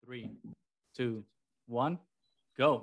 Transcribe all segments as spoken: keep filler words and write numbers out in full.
Three, two, one, go.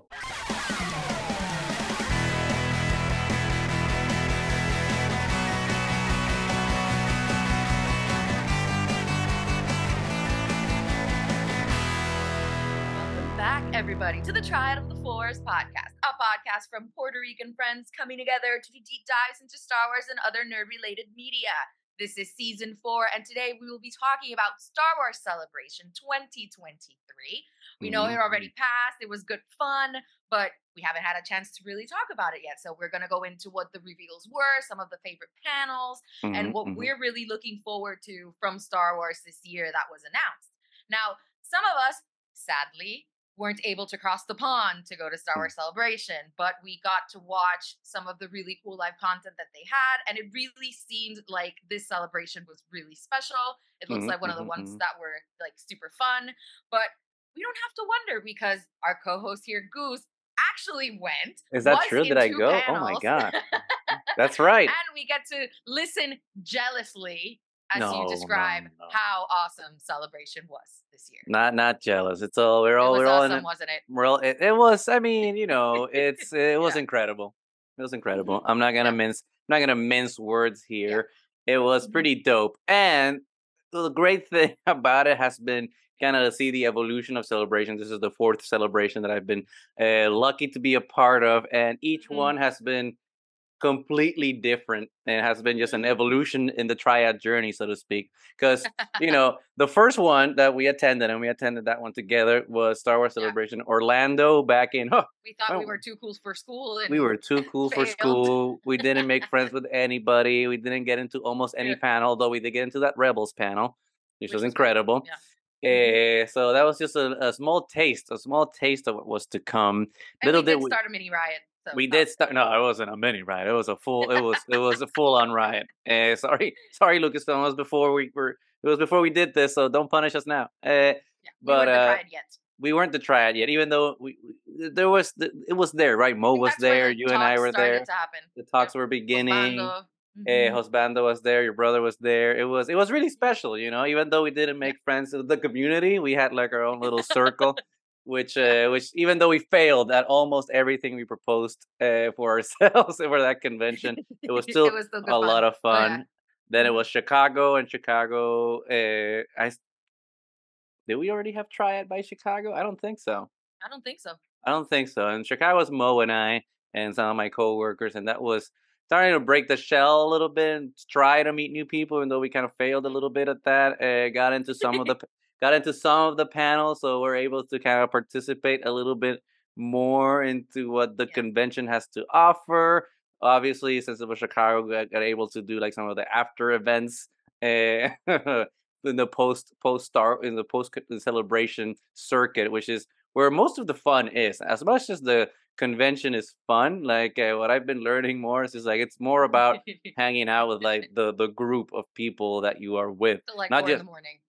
Welcome back, everybody, to the Triad of the Fours podcast, a podcast from Puerto Rican friends coming together to do deep dives into Star Wars and other nerd-related media. This is season four, and today we will be talking about Star Wars Celebration twenty twenty-three. We know it already passed, it was good fun, but we haven't had a chance to really talk about it yet. So we're going to go into what the reveals were, some of the favorite panels, Mhm, and what mhm. we're really looking forward to from Star Wars this year that was announced. Now, some of us, sadly, weren't able to cross the pond to go to Star Wars Celebration, but we got to watch some of the really cool live content that they had, and it really seemed like this celebration was really special. It looks Mhm, like one of the mhm, ones mhm. that were like super fun, but we don't have to wonder because our co-host here, Goose, actually went, Is that was true? Did in I two go? Oh my panels, god. That's right. and we get to listen jealously as you No, describe no, no. how awesome Celebration was this year. Not not jealous. It's all we're It all was we're all in awesome, it. wasn't it? We're all it, it was I mean, you know, it's it was Yeah. incredible. It was incredible. Mhm. I'm not gonna Yeah. mince I'm not gonna mince words here. It was Mhm. pretty dope. And the great thing about it has been kind of to see the evolution of celebration. This is the fourth celebration that I've been uh, lucky to be a part of, and each Mhm. one has been completely different and has been just an Mhm. evolution in the triad journey, so to speak. Because you know, the first one that we attended, and we attended that one together, was Star Wars Yeah. Celebration Orlando back in. Huh, We thought we oh, were too cool for school and we were too cool for failed. school. We didn't make friends with anybody. We didn't get into almost any Yeah. panel, though we did get into that Rebels panel, which, Which was was great. incredible. Yeah. Eh, so that was just a, a small taste, a small taste of what was to come. And Little we did did we, start a mini riot. So we that did was start. good. No, it wasn't a mini riot. It was a full. It was. It was a full on riot. Uh, sorry, sorry, Lucasfilm. It was before we were. It was before we did this. So don't punish us now. Uh, Yeah. We but weren't the uh, triad yet. we weren't the triad yet. Even though we, we there was. The, it was there, right? I Mo think was that's where there. the You and I talks were started there. to happen. The Yeah. talks were beginning. Osbando. Uh, Mhm. Hosbando was there. Your brother was there. It was. It was really special. You know, even though we didn't Yeah. make friends with the community, we had like our own little circle. Which, Yeah. uh, which, even though we failed at almost everything we proposed uh, for ourselves for that convention, it was It still was still good a fun. lot of Oh, yeah. fun. Then it Mhm. was Chicago, and Chicago. Uh, I s- did we already have Triad by Chicago? I don't think so. I don't think so. I don't think so. And Chicago was Mo and I and some of my coworkers, and that was starting to break the shell a little bit and try to meet new people. Even though we kind of failed a little bit at that, uh, got into some of the got into some of the panels, so we're able to kind of participate a little bit more into what the Yeah. convention has to offer. Obviously, since it was Chicago, we got, got able to do like some of the after events. Uh, in the post post star in the post celebration circuit, which is where most of the fun is. As much as the convention is fun, like uh, what I've been learning more is, is like it's more about hanging out with like the the group of people that you are with. Till like Not four in just the morning.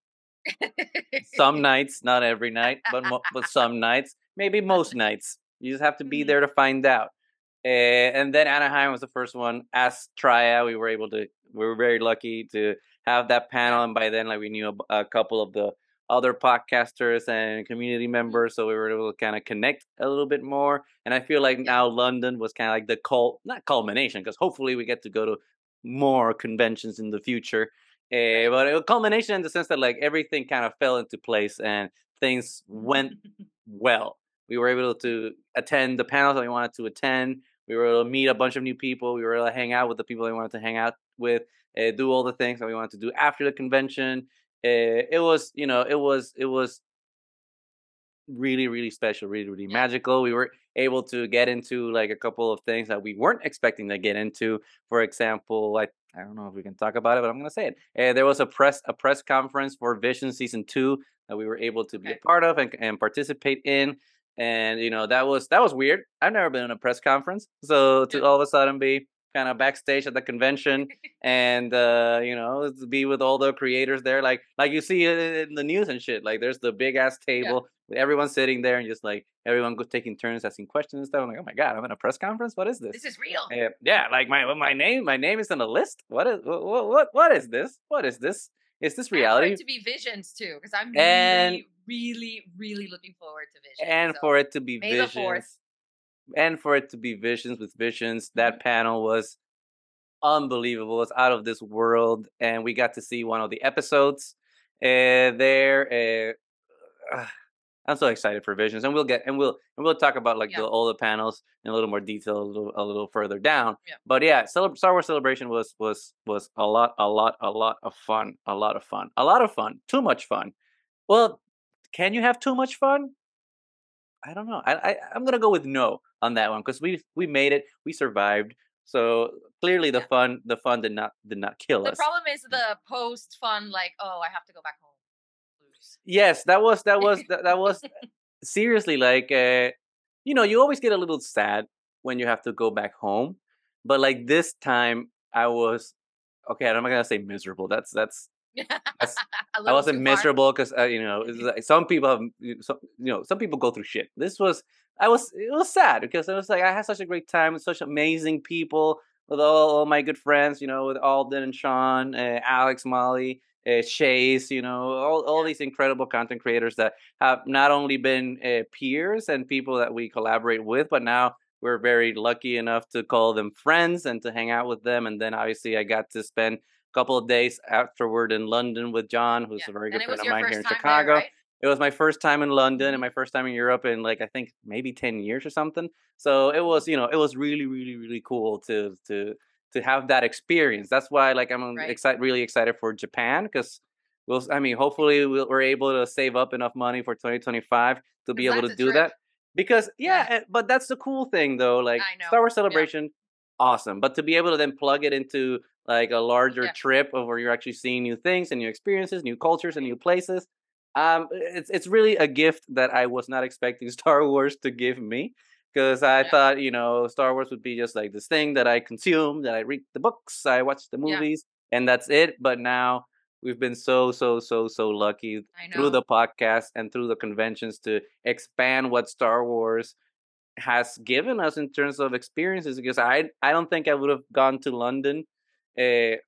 some nights, not every night, but mo- but some nights, maybe most nights. You just have to be Mhm. there to find out. Uh, and then Anaheim was the first one. As Triad, we were able to. We were very lucky to have that panel, Yeah. and by then, like we knew a, a couple of the other podcasters and community Mhm. members, so we were able to kind of connect a little bit more. And I feel like Yeah. now London was kind of like the cul not culmination, because hopefully we get to go to more conventions in the future. Uh, Right. but a culmination in the sense that like everything kind of fell into place and things went well. We were able to attend the panels that we wanted to attend. We were able to meet a bunch of new people. We were able to hang out with the people that we wanted to hang out with, uh, do all the things that we wanted to do after the convention. Uh, it was, you know, it was, it was really, really special, really, really Yeah. magical. We were able to get into like a couple of things that we weren't expecting to get into. For example, like I don't know if we can talk about it, but I'm gonna say it. Uh, there was a press a press conference for Vision season two that we were able to be a Okay. part of and, and participate in. And you know that was that was weird. I've never been in a press conference, so to Yeah. all of a sudden be kind of backstage at the convention and uh you know to be with all the creators there, like like you see it in the news and shit. Like there's the big ass Yeah. table with everyone sitting there and just like everyone go taking turns asking questions and stuff. I'm like, oh my god, I'm in a press conference. What is this? This is real. Uh, yeah, like my my name my name is on a list. What is what what what is this? What is this? Is this And for reality? it to be visions too, because I'm And really, really, really looking forward to Visions. And so for it to be May the Visions, fourth. and for it to be Visions with Visions, Mm-hmm. that panel was unbelievable. It's out of this world, and we got to see one of the episodes uh, there. Uh, I'm so excited for Visions, and we'll get and we'll and we'll talk about like Yeah. the all the panels in a little more detail a little a little further down. Yeah. But yeah, Cele- Star Wars Celebration was was was a lot a lot a lot of fun, a lot of fun, a lot of fun, too much fun. Well, can you have too much fun? I don't know. I, I I'm gonna go with no on that one because we we made it, we survived. So clearly the Yeah. fun the fun did not did not kill The us. problem is the post fun, like, oh, I have to go back home. Blues. Yes, that was that was that, that was seriously like uh you know, you always get a little sad when you have to go back home, but like this time I was okay. I'm not gonna say miserable. That's that's that's A I little wasn't too far. miserable because uh, you know it's like some people have you some, you know some people go through shit. This was I was it was sad because it was like I had such a great time with such amazing people with all, all my good friends. You know, with Alden and Sean, uh, Alex, Molly, uh, Chase. You know, all all Yeah. these incredible content creators that have not only been uh, peers and people that we collaborate with, but now we're very lucky enough to call them friends and to hang out with them. And then obviously I got to spend couple of days afterward in London with John, who's Yeah. a very And good it friend was of your mine first here in time Chicago. there, right? It was my first time in London Mhm. and my first time in Europe in like I think maybe ten years or something. So it was, you know, it was really, really, really cool to to to have that experience. That's why like I'm Right. excited, really excited for Japan because we'll, I mean, hopefully we'll, we're able to save up enough money for twenty twenty-five to be 'Cause able to that's a do trip. that. Because yeah, Yeah. eh, but that's the cool thing though. Like I know. Star Wars Yeah. Celebration, awesome. But to be able to then plug it into like a larger Yeah. trip of where you're actually seeing new things and new experiences, new cultures and Right. new places. Um, it's it's really a gift that I was not expecting Star Wars to give me because I Yeah. thought you know Star Wars would be just like this thing that I consume, that I read the books, I watch the Yeah. movies, and that's it. But now we've been so so so so lucky I through know. the podcast and through the conventions to expand what Star Wars has given us in terms of experiences because I I don't think I would have gone to London uh,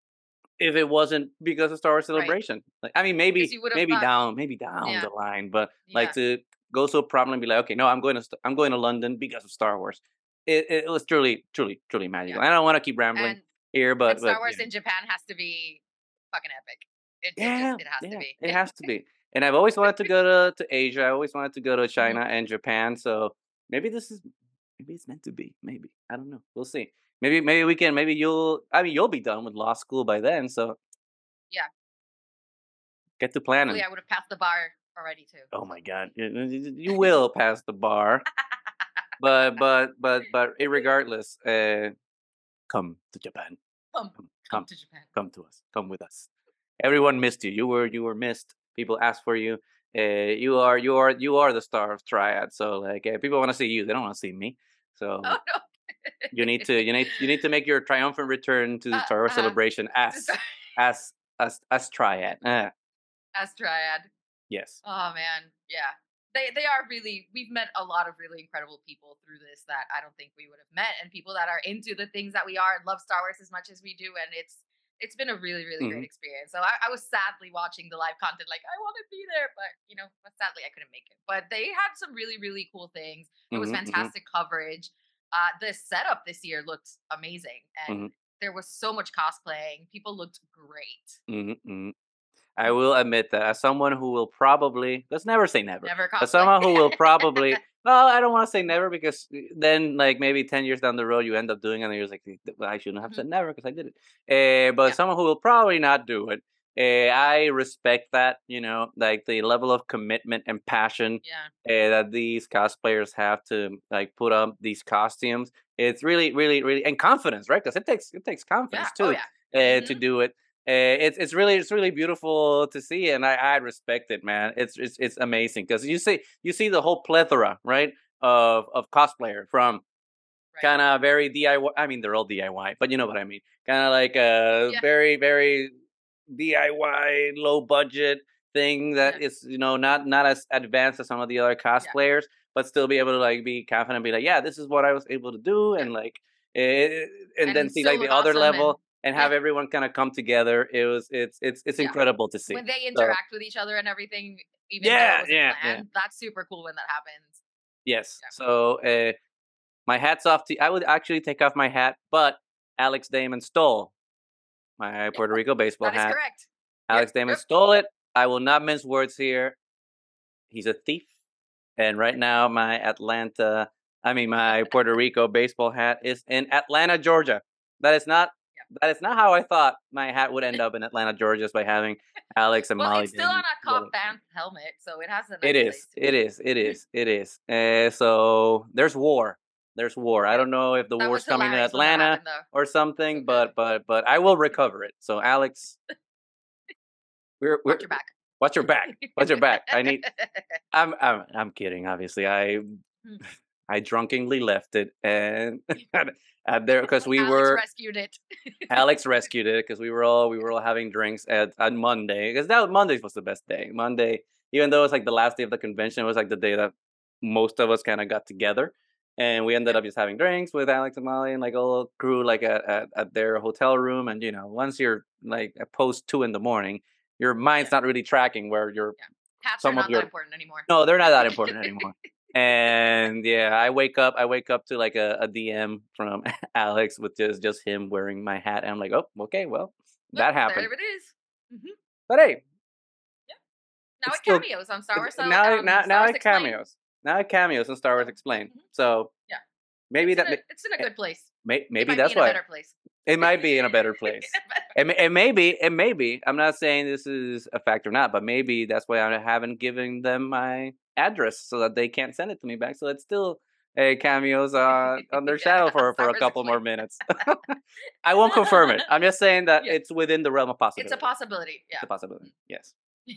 if it wasn't because of Star Wars Right. Celebration. Like I mean Because maybe you would have maybe thought, down maybe down yeah, the line, but yeah, like to go so prominently and be like okay no I'm going to st- I'm going to London because of Star Wars. It it was truly truly truly magical. yeah. I don't want to keep rambling And here, but and Star but Wars yeah. in Japan has to be fucking epic. It it Yeah, just it has to yeah, be. it has to be. And I've always wanted to go to, to Asia. I always wanted to go to China Mhm. and Japan. So maybe this is maybe it's meant to be. Maybe I don't know. We'll see. Maybe maybe we can. Maybe you'll. I mean, you'll be done with law school by then. So Yeah. get to Hopefully, planning. I would have passed the bar already too. Oh my God, you, you you will pass the bar. But but but but irregardless, uh, come to Japan. Come, Come come come to Japan. come to us. Come with us. Everyone missed you. You were you were missed. People asked for you. Uh, you are you are you are the star of Triad. So like uh, people want to see you. They don't want to see me. So Oh no. you need to you need you need to make your triumphant return to the Uh, Star Wars uh-huh. Celebration as as as as Triad. Uh, As Triad. yes. Oh man, yeah. They they are really we've met a lot of really incredible people through this that I don't think we would have met and people that are into the things that we are and love Star Wars as much as we do and it's it's been a really really Mhm. great experience. So I, I was sadly watching the live content like I want to be there but you know but sadly I couldn't make it. But they had some really really cool things. There was Mhm, mhm, fantastic coverage. Uh the setup this year looked amazing and mhm, there was so much cosplaying. People looked great. mhm, mhm. I will admit that as someone who will probably let's never say never, Never but cosplay. someone who will probably well, I don't want to say never because uh, then like maybe ten years down the road you end up doing it and you're like well, I shouldn't have Mhm. said never because I did it. Uh, but Yeah. someone who will probably not do it. Uh, I respect that, you know, like the level of commitment and passion Yeah. uh, that these cosplayers have to like put up these costumes. It's really, really, really, and confidence, right? Because it takes it takes Yeah. confidence Oh too yeah. uh, to Mhm. do it. Uh, it's it's really it's really beautiful to see, and I, I respect it, man. It's it's it's amazing because you see you see the whole plethora, right, of of cosplayer from Right. kind of very D I Y. I mean, they're all D I Y, but you know what I mean. Kind of like a Yeah. very very D I Y, low budget thing that Yeah. is you know not not as advanced as some of the other cosplayers, but still be able to like be confident, and be like, yeah, this is what I was able to do, Yeah. and like, eh, and then And see still like the look other awesome and level and have Yeah. everyone kind of come together. It was it's it's it's Yeah. incredible to see. When they So, interact with each other and everything, even though yeah, it wasn't yeah, yeah. planned, that's super cool when that happens. Yes. Yeah. So uh, my hat's off to I would actually take off my hat, but Alex Damon stole my Puerto Rico baseball That is hat. correct. Alex Yep, Damon yep. stole it. I will not mince words here. He's a thief. And right now, my Atlanta, I mean, my Puerto Rico baseball hat is in Atlanta, Georgia. That is not. That is not how I thought my hat would end up in Atlanta, Georgia, just by having Alex and Well, Molly it's still on Damon a together. cop band helmet, so it has a nice It place is. to It be. is. It is. It is. Uh, so there's war. There's war. I Yep. don't know if the That war's was coming to hilarious when that Atlanta happened, though. or something, So good. but but but I will recover it. So Alex, we're we're Watch your back. watch your back. Watch your back. I need. I'm I'm I'm kidding. Obviously, I Mm. I drunkenly left it, and and there because we Alex were rescued it. Alex rescued it because we were all we were all having drinks at on Monday because that Monday was the best day. Monday, even though it was like the last day of the convention, it was like the day that most of us kind of got together, and we ended up just having drinks with Alex and Molly and like a little crew like at, at at their hotel room. And you know, once you're like at post two in the morning, your mind's not really tracking where you're Hats some are of not your that important anymore. no, they're not that important anymore. And yeah, I wake up. I wake up to like a, a D M from Alex with just just him wearing my hat, and I'm like, oh, okay, well, that Well, happened. There it is. Mhm. But hey, Now it's it still cameos on Star Wars. So, now um, now Star now Wars it Explained. cameos. Now it cameos in Star Wars Explained. Mhm. So Yeah. maybe It's in, that a, it's in a eh, good place. may, It maybe might that's be in a why better place. it might be in a better place. And and maybe and maybe I'm not saying this is a fact or not, but maybe that's why I haven't given them my address so that they can't send it to me back. So it's still a cameos uh, on their channel for, Star for a Wars couple more Explained. minutes. I won't confirm it. I'm just saying that Yeah. it's within the realm of possibility. It's a possibility. It's a Yeah. possibility. Yes.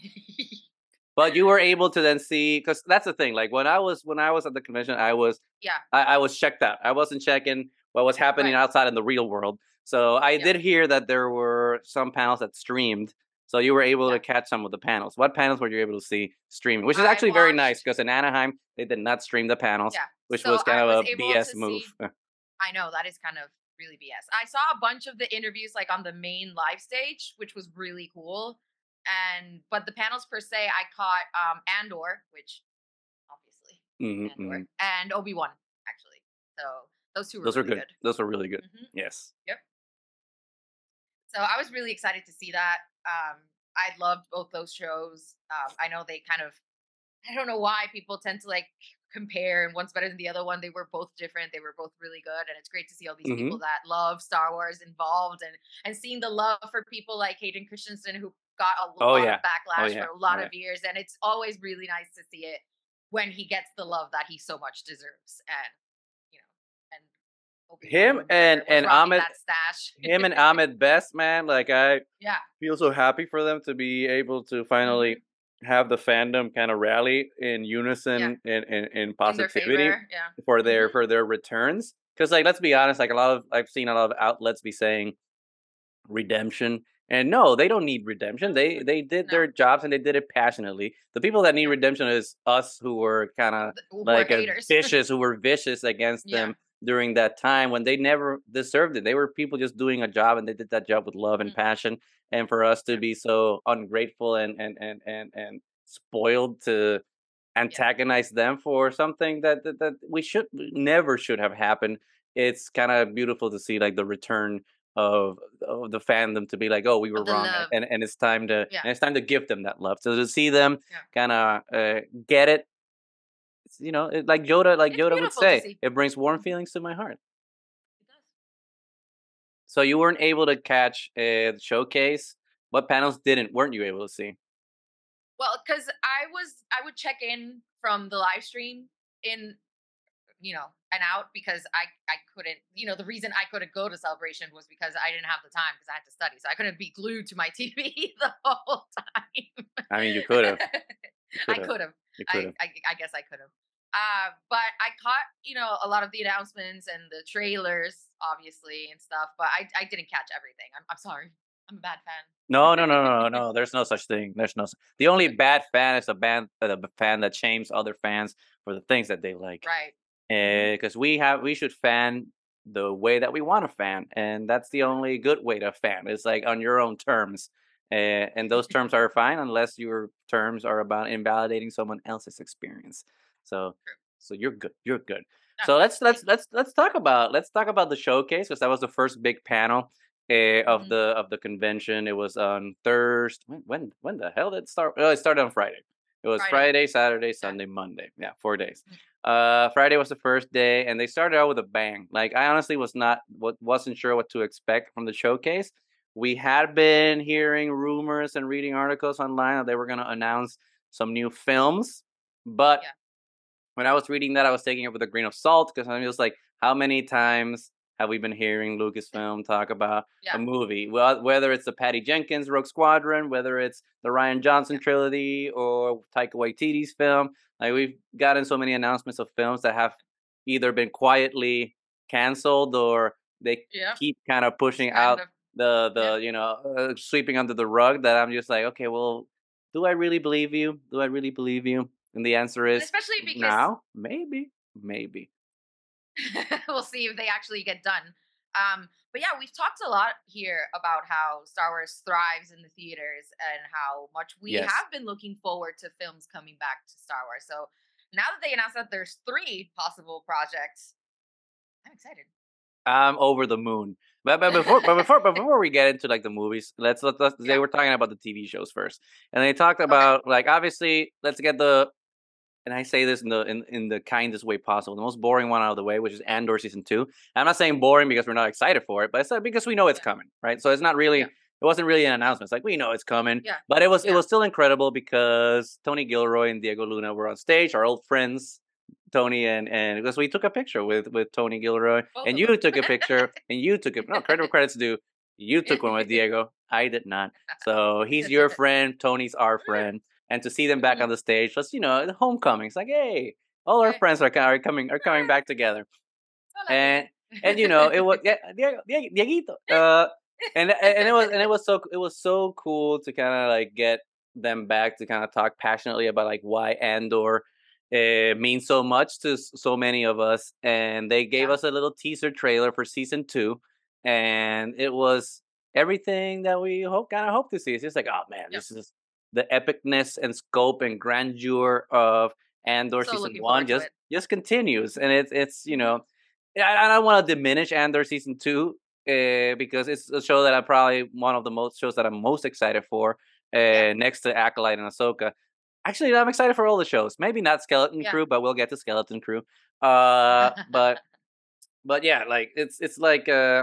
But you were able to then see because that's the thing. Like when I was when I was at the convention, I was Yeah. I, I was checked out. I wasn't checking what was happening Right. outside in the real world. So I Yeah. did hear that there were some panels that streamed. So you were able Yeah. to catch some of the panels. What panels were you able to see streaming? Which is I actually very nice watched- because in Anaheim they did not stream the panels, Yeah. which So was kind I of was a able B S to move. see- I know that is kind of really B S. I saw a bunch of the interviews like on the main live stage, which was really cool. And but the panels per se, I caught um Andor, which obviously Mhm, Andor, mhm. and Obi-Wan actually. So those two were Those were really good. Those were really good. Mhm. Yes. So I was really excited to see that. Um, I loved both those shows. Um, I know they kind of, I don't know why people tend to like compare and one's better than the other one. They were both different. They were both really good, and it's great to see all these Mhm. people that love Star Wars involved, and and seeing the love for people like Hayden Christensen who got a Oh, lot yeah. of backlash yeah. for a lot Oh, of years, and it's always really nice to see it when he gets the love that he so much deserves, and you know, and Obi-Wan Him when and- Vader was and rocking Ahmed- that stash. Him and Ahmed Best, man, like I Yeah. feel so happy for them to be able to finally Mm-hmm. have the fandom kind of rally in unison and in, in, in In their positivity favor, yeah. for their Mhm. for their returns. Because like let's be honest, like a lot of I've seen a lot of outlets be saying redemption. And no, they don't need redemption. They they did No. their jobs and they did it passionately. The people that need Yeah. redemption is us who were kind of Th- who were like uh, haters. vicious, who were vicious against Yeah. them during that time when they never deserved it. They were people just doing a job and they did that job with love and Mhm. passion. And for us to Yeah. be so ungrateful and and and and and spoiled to antagonize them for something that that, that we should never should have happened. It's kind of beautiful to see like the return of, of the fandom to be like, oh, we were the wrong, love. and and it's time to Yeah. and it's time to give them that love. So to see them Yeah. kind of uh, get it, it's, you know, it, like Yoda, like It's Yoda would beautiful to say, see. it brings warm Mhm. feelings to my heart. It does. So you weren't able to catch a showcase. What panels didn't weren't you able to see? Well, because I was, I would check in from the live stream in, you know, and out because I, I couldn't, you know, the reason I couldn't go to Celebration was because I didn't have the time because I had to study. So I couldn't be glued to my T V the whole time. I mean, you could have. I could have. You could I, have. I, I guess I could have. Uh, but I caught, you know, a lot of the announcements and the trailers, obviously, and stuff. But I, I didn't catch everything. I'm, I'm sorry. I'm a bad fan. No, no, no, no, no. There's no such thing. There's no. su- The only bad fan is a band, uh, the fan that shames other fans for the things that they like. Right. Because we have, we should fan the way that we want to fan, and that's the only good way to fan. It's like on your own terms, and, and those terms are fine unless your terms are about invalidating someone else's experience. So, True. so you're good. You're good. That's So good. let's let's Thank you. let's let's talk about let's talk about the showcase because that was the first big panel uh, of Mhm. the of the convention. It was on Thursday. When when when the hell did it start? Oh, it started on Friday. It was Friday. Friday, Saturday, Yeah. Sunday, Monday. Yeah, four days. Mhm. Uh, Friday was the first day, and they started out with a bang. Like I honestly was not what wasn't sure what to expect from the showcase. We had been hearing rumors and reading articles online that they were going to announce some new films, but Yeah. when I was reading that, I was taking it with a grain of salt because I was like, how many times have we been hearing Lucasfilm talk about a Yeah. movie? Well, whether it's the Patty Jenkins Rogue Squadron, whether it's the Ryan Johnson Yeah. trilogy or Taika Waititi's film, like we've gotten so many announcements of films that have either been quietly canceled or they Yeah. keep kind of Just pushing kind out of. the Yeah. the you know uh, sweeping under the rug. That I'm just like, okay, well, do I really believe you? Do I really believe you? And the answer And is especially because now, maybe, maybe. we'll see if they actually get done. Um, but yeah, we've talked a lot here about how Star Wars thrives in the theaters and how much we Yes. have been looking forward to films coming back to Star Wars. So now that they announced that there's three possible projects, I'm excited. I'm over the moon. But, but before but before but before we get into like the movies, let's let us they Yeah. were talking about the T V shows first. And they talked Okay. about like obviously let's get the and I say this in the in, in the kindest way possible, the most boring one out of the way, which is Andor season two. I'm not saying boring because we're not excited for it, but it's uh, because we know it's Yeah. coming, right? So it's not really Yeah. it wasn't really an announcement. It's like we know it's coming, Yeah. but it was it Yeah. was still incredible because Tony Gilroy and Diego Luna were on stage, our old friends, Tony and and because we took a picture with with Tony Gilroy, Both and of you them. took a picture, and you took a no credit where credit's due. You took one with Diego. I did not. So he's your friend. Tony's our friend. And to see them back on Mhm. the stage was, you know, the homecoming. It's like, hey, all our Okay. friends are, co- are coming are coming back together. Hola, And and you Diego. know, it was yeah, Diego, Diego- Dieguito. Uh, and and it was and it was so it was so cool to kind of like get them back to kind of talk passionately about like why Andor uh, means so much to s- so many of us. And they gave Yeah. us a little teaser trailer for season two, and it was everything that we hope kind of hope to see. It's just like, oh man, Yep. this is the epicness and scope and grandeur of Andor So season looking one forward to just it. just continues, and it's it's you Mhm. know yeah, I I don't want to diminish Andor season two uh, because it's a show that I'm probably one of the most shows that I'm most excited for, Yeah. uh, next to Acolyte and Ahsoka. Actually, I'm excited for all the shows. Maybe not Skeleton Yeah. Crew, but we'll get to Skeleton Crew. Uh, but but yeah, like it's it's like uh,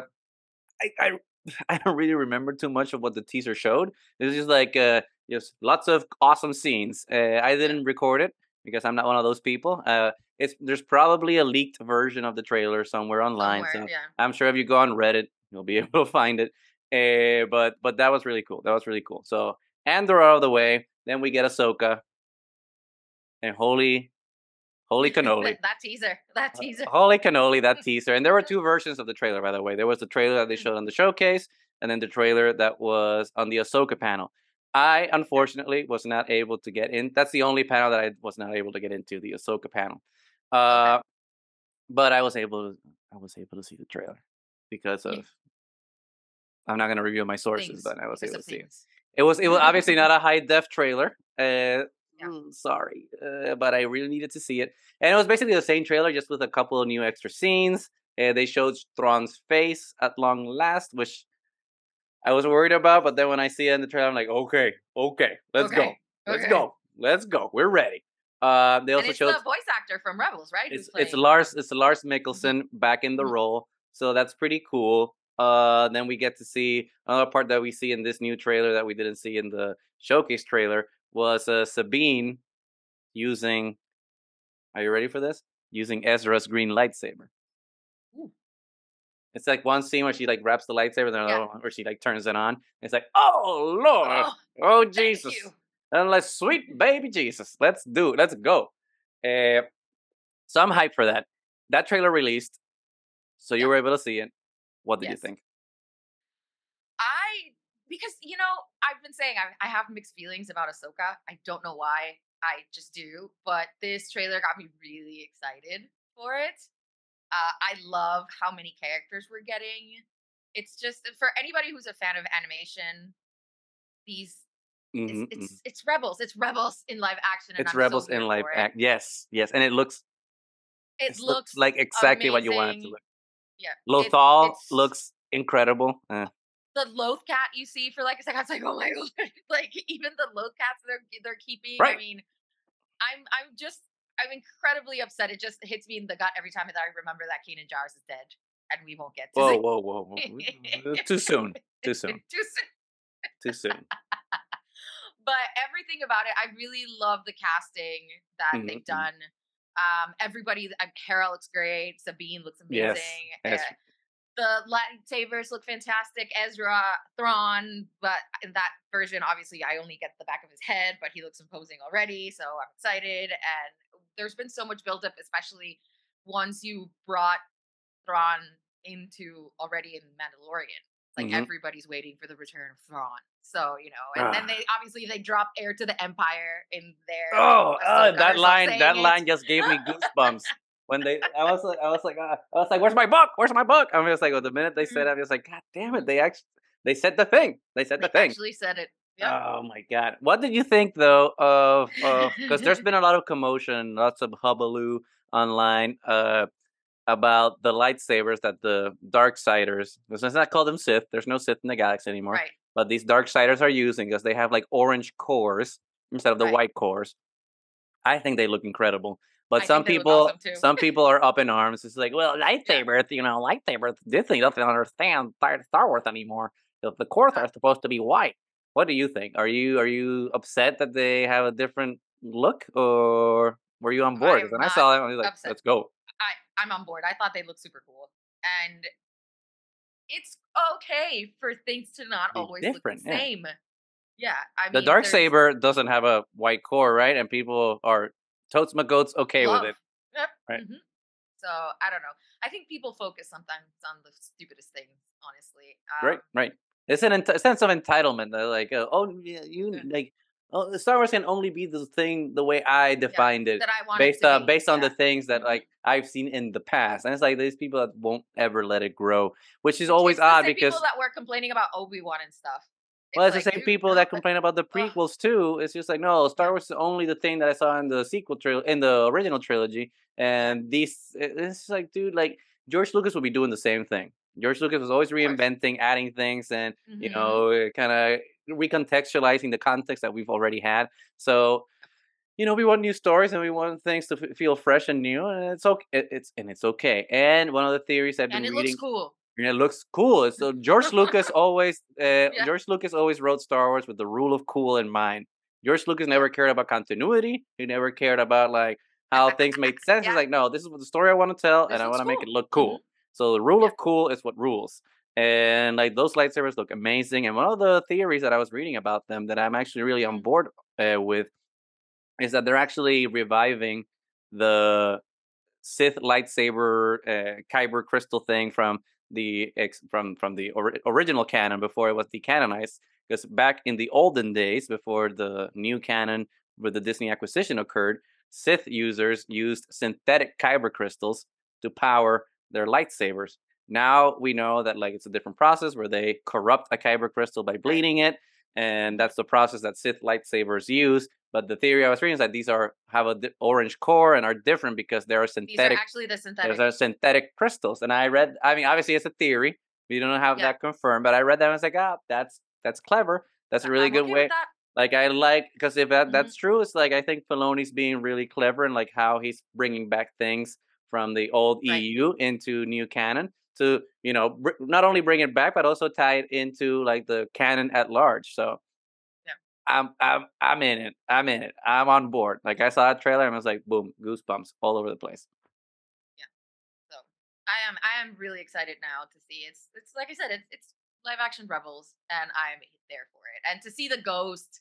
I I I don't really remember too much of what the teaser showed. It was just like uh, just lots of awesome scenes. Uh, I Yeah. didn't record it because I'm not one of those people. Uh, it's there's probably a leaked version of the trailer somewhere online, Somewhere. so Yeah. I'm sure if you go on Reddit, you'll be able to find it. Uh, but but that was really cool. That was really cool. So Andor out of the way, then we get Ahsoka and holy holy cannoli. That teaser. That Uh, teaser. holy cannoli, that teaser. And there were two versions of the trailer, by the way. There was the trailer that they Mm. showed on the showcase, and then the trailer that was on the Ahsoka panel. I unfortunately was not able to get in. That's the only panel that I was not able to get into, the Ahsoka panel. Okay. Uh, but I was able to I was able to see the trailer because of I'm not gonna reveal my sources, Things but I was because able of to see it. things. It was it was obviously not a high def trailer. Uh, Yeah. mm, sorry, uh, but I really needed to see it, and it was basically the same trailer, just with a couple of new extra scenes. Uh, they showed Thrawn's face at long last, which I was worried about, but then when I see it in the trailer, I'm like, okay, okay, let's go, Okay. let's Okay. go, let's go, we're ready. Uh, they And also it's showed the voice actor from Rebels, right? Who's it's it's playing. Lars it's Lars Mhm. Mikkelsen back in the Mhm. role, so that's pretty cool. Uh, then we get to see another part that we see in this new trailer that we didn't see in the showcase trailer was uh, Sabine using. Are you ready for this? Using Ezra's green lightsaber. Ooh. It's like one scene where she like wraps the lightsaber, then Yeah. another one where she like turns it on. It's like, oh Lord, Oh, oh thank Jesus, you. and let's sweet baby Jesus, let's do it, let's go. Uh, so I'm hyped for that. That trailer released, so you Yeah. were able to see it. What did you Yes. think? I because you know I've been saying I, I have mixed feelings about Ahsoka. I don't know why. I just do. But this trailer got me really excited for it. Uh, I love how many characters we're getting. It's just for anybody who's a fan of animation, these it's hmm hmm it's it's Rebels. It's Rebels in live action, and It's I'm so Rebels in here live for it. act. Yes, yes, and it looks It it looks looks like exactly what you want it to amazing. look. Yeah, it Lothal it's looks incredible. Uh, the Loth cat you see for like a second. It's like, oh my god! Like even the Loth cats they're they're keeping. I right. mean, I'm I'm just I'm incredibly upset. It just hits me in the gut every time that I remember that Kanan Jarrus is dead, and we won't get to Whoa, see. whoa, whoa, whoa! Uh, Too soon. Too soon. Too soon. Too soon. But everything about it, I really love the casting that hmm they've hmm done. Um, everybody, uh, Hera looks great. Sabine looks Yes. amazing. Yes. Uh, the lightsabers look fantastic. Ezra, Thrawn, but in that version, obviously, I only get the back of his head, but he looks imposing already, so I'm excited. And there's been so much buildup, especially once you brought Thrawn into already in Mandalorian. Like hmm everybody's waiting for the return of Thrawn. So, you know, and then Ah. they obviously they drop heir to the Empire in there, like Oh, uh, Ahsoka that herself line, saying that it. line just gave me goosebumps. When they, I was like, I was like, uh, I was like, where's my book? Where's my book? I'm just like, well, the minute they said it, I'm just like, God damn it, they actually, they said the thing. They said the They thing. actually said it. Yep. Oh my God. What did you think though of, of, because there's been a lot of commotion, lots of hubbub online, uh, about the lightsabers that the Darksiders, let's not call them Sith, there's no Sith in the galaxy anymore, Right, but these Darksiders are using because they have like orange cores instead of the right. white cores. I think they look incredible. But I some think they look people, awesome too. some people are up in arms. It's like, well, Yeah. lightsaber, you know, lightsaber. Disney doesn't understand Star Star Wars anymore. The, the cores Uh, are supposed to be white. What do you think? Are you are you upset that they have a different look, or were you on board? Because I'm when I not saw them, I was like, upset. let's go. I I'm on board. I thought they looked super cool. And it's okay for things to not Be always look the different, yeah. same. Yeah, I The mean, dark there's saber doesn't have a white core, right? And people are totes my goats okay with love. it, Yep. right? hmm So I don't know. I think people focus sometimes on the stupidest things. Honestly, Right, um, right. It's an ent- sense of entitlement. That like, uh, oh, yeah, you yeah, like, oh, Star Wars can only be the thing the way I yeah, defined it, that I want it based to on be. based on Yeah. the things that hmm like I've seen in the past. And it's like these people that won't ever let it grow, which is Which always it's the odd same people because that were complaining about Obi Wan and stuff. well, It's it's the like, same dude, people no, that but complain about the ugh, prequels too. It's just like no, Star yeah, Wars is only the thing that I saw in the sequel trilogy, in the original trilogy, yeah, and these. it- It's like, dude, like George Lucas would be doing the same thing. George Lucas was always of course. reinventing, adding things, and you hmm know, kind of recontextualizing the context that we've already had. So you know, we want new stories and we want things to f- feel fresh and new, and it's okay. It, it's and it's okay. And one of the theories I've And been it looks reading cool. and it looks cool. So George Lucas always, uh, Yeah, George Lucas always wrote Star Wars with the rule of cool in mind. George Lucas yeah, never cared about continuity. He never cared about like how things made sense. He's yeah. like, no, this is what the story I want to tell, and This I looks want to make it cool. look hmm cool. So the rule Yeah. of cool is what rules. And like those lightsabers look amazing. And one of the theories that I was reading about them that I'm actually really on hmm board uh, with is that they're actually reviving the Sith lightsaber uh, kyber crystal thing from the ex- from from the ori- original canon before it was decanonized. Because back in the olden days, before the new canon with the Disney acquisition occurred, Sith users used synthetic kyber crystals to power their lightsabers. Now we know that like it's a different process where they corrupt a kyber crystal by Right. bleeding it, and hmm that's the process that Sith lightsabers use. But the theory I was reading is that these are have a di- orange core and are different because they are These are synthetic. actually the Those synthetic. are synthetic crystals. And I read. I mean, obviously it's a theory. We don't have Yeah, that confirmed, but I read that and I was like, ah, that's that's clever. That's a really I'm good okay with way. that. Like I like because if that, hmm that's true, it's like I think Filoni's being really clever and like how he's bringing back things from the old Right. E U into new canon to you know br- not only bring it back but also tie it into like the canon at large. So Yeah. I'm I'm I'm in it. I'm in it. I'm on board. Like I saw a trailer and I was like, boom, goosebumps all over the place. Yeah. So I am I am really excited now to see it's it's like I said it's it's live action Rebels and I'm there for it and to see the ghost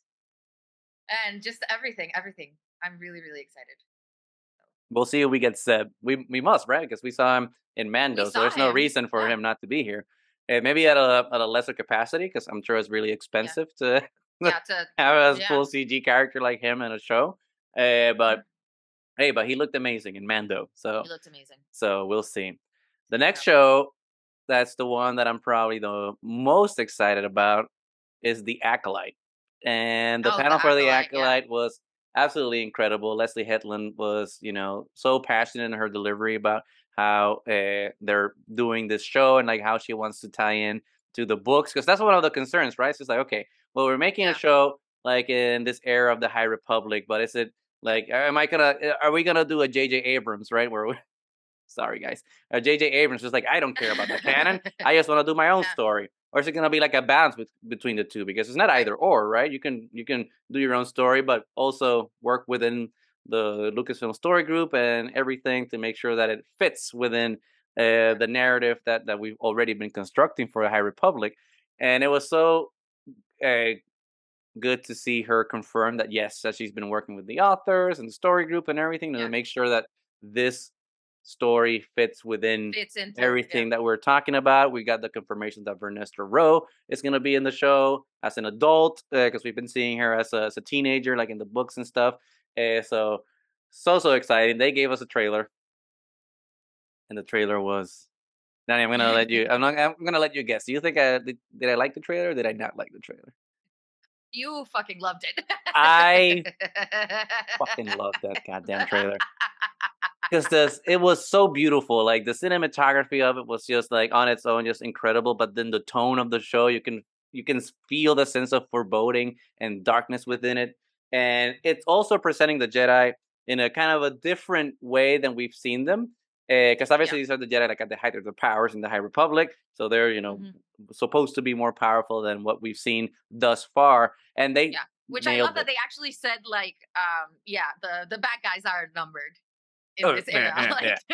and just everything everything I'm really really excited. So We'll see if we get Seb. We we must, right? Because we saw him in we Mando, so saw there's no him. reason for Yeah. him not to be here. And maybe Yeah. at a at a lesser capacity, because I'm sure it's really Yeah. expensive to Yeah. To have a yeah. full C G character like him in a show. Uh, but mhm. Hey, but he looked amazing in Mando. So He looked amazing. so we'll see. The next Yeah. show, that's the one that I'm probably the most excited about, is The Acolyte. And the Oh, the panel for The Acolyte, yeah. Acolyte was absolutely incredible. Leslie Hetland was, you know, so passionate in her delivery about how uh, they're doing this show and like how she wants to tie in to the books, because that's one of the concerns, right? So it's like, okay, well, we're making a Yeah. show like in this era of the High Republic, but is it like, am I gonna, uh, are we gonna do a J J Abrams, right? Where we, sorry guys, uh, J J Abrams was like, I don't care about the canon, I just want to do my own Yeah. story. Or is it gonna be like a balance with, between the two? Because it's not Right. either or, right? You can you can do your own story, but also work within the Lucasfilm story group and everything to make sure that it fits within uh, the narrative that that we've already been constructing for the High Republic. And it was so uh, good to see her confirm that yes, that she's been working with the authors and the story group and everything to Yeah. make sure that this story fits within Fits into everything yeah. that we're talking about. We got the confirmation that Vernestra Rowe is going to be in the show as an adult, because we've been seeing her as a, as a teenager, like in the books and stuff. Uh, so, so, so exciting. They gave us a trailer, and the trailer was. Danny, I'm gonna let you. I'm not. I'm gonna let you guess. Do you think I did, did I like the trailer? Or did I not like the trailer? You fucking loved it. I fucking love that goddamn trailer. Because this, it was so beautiful. Like the cinematography of it was just like on its own, just incredible. But then the tone of the show, you can you can feel the sense of foreboding and darkness within it, and it's also presenting the Jedi in a kind of a different way than we've seen them. Because obviously Yeah. these are the Jedi like at the height of their powers in the High Republic, so they're you know Mhm. supposed to be more powerful than what we've seen thus far, and they Yeah. Which I nailed love that it. they actually said like, um, yeah, the the bad guys are numbered in Oh, this yeah, era. yeah, yeah.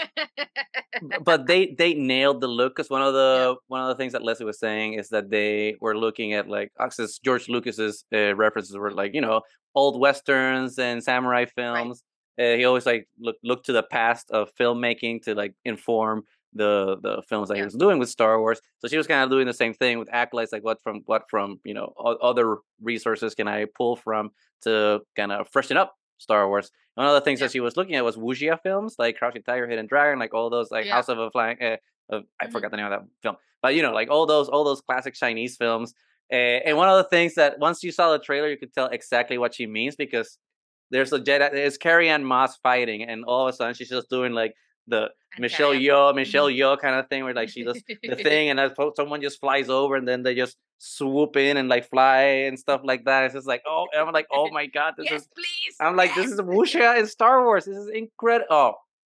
Like, But they they nailed the look, because one of yeah, the one of the things that Leslie was saying is that they were looking at like access George Lucas's uh, references were like you know old westerns and samurai right. films. Uh, he always like look look to the past of filmmaking to like inform the the films that he Yeah. was doing with Star Wars. So she was kind of doing the same thing with acolytes, like what from what from you know o- other resources can I pull from to kind of freshen up Star Wars. One of the things Yeah. that she was looking at was wuxia films, like Crouching Tiger, Hidden Dragon, like all those, like Yeah. House of a Flying. Uh, uh, I Mhm. forgot the name of that film, but you know, like all those, all those classic Chinese films. Uh, Yeah. and one of the things that once you saw the trailer, you could tell exactly what she means, because there's a Jedi, there's Carrie Ann Moss fighting, and all of a sudden she's just doing like the And Michelle carry on. Yeoh, Michelle Mhm. Yeoh kind of thing, where like she does the thing, and then fo- someone just flies over, and then they just swoop in and like fly and stuff like that. It's just like, oh, and I'm like, oh my god, this Yes, is. please. I'm like, this Yes. is wuxia in Star Wars. This is incredible. Oh,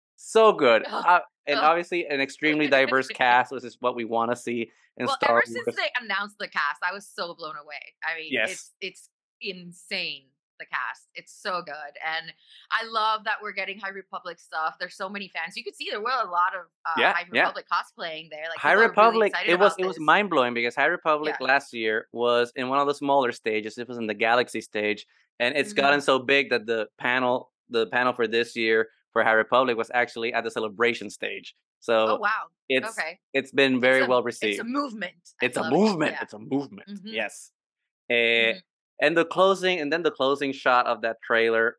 so good. Oh, Uh, and oh. obviously, an extremely diverse cast, which is what we want to see in Well, ever Star since Wars. they announced the cast, I was so blown away. I mean, Yes. it's it's insane. The cast, it's so good, and I love that we're getting High Republic stuff. There's so many fans. You could see there were a lot of uh, Yeah, High yeah. Republic cosplaying there. Like High people are really Republic, excited it was about it was this. mind blowing, because High Republic Yeah. last year was in one of the smaller stages. It was in the Galaxy stage, and it's Mhm. gotten so big that the panel the panel for this year for High Republic was actually at the celebration stage. Oh So wow. it's Okay. it's been It's very a well it's a received. movement. I It's a love it. movement. Yeah. It's a movement. Mhm. Yes. Eh, Mhm. and the closing, and then the closing shot of that trailer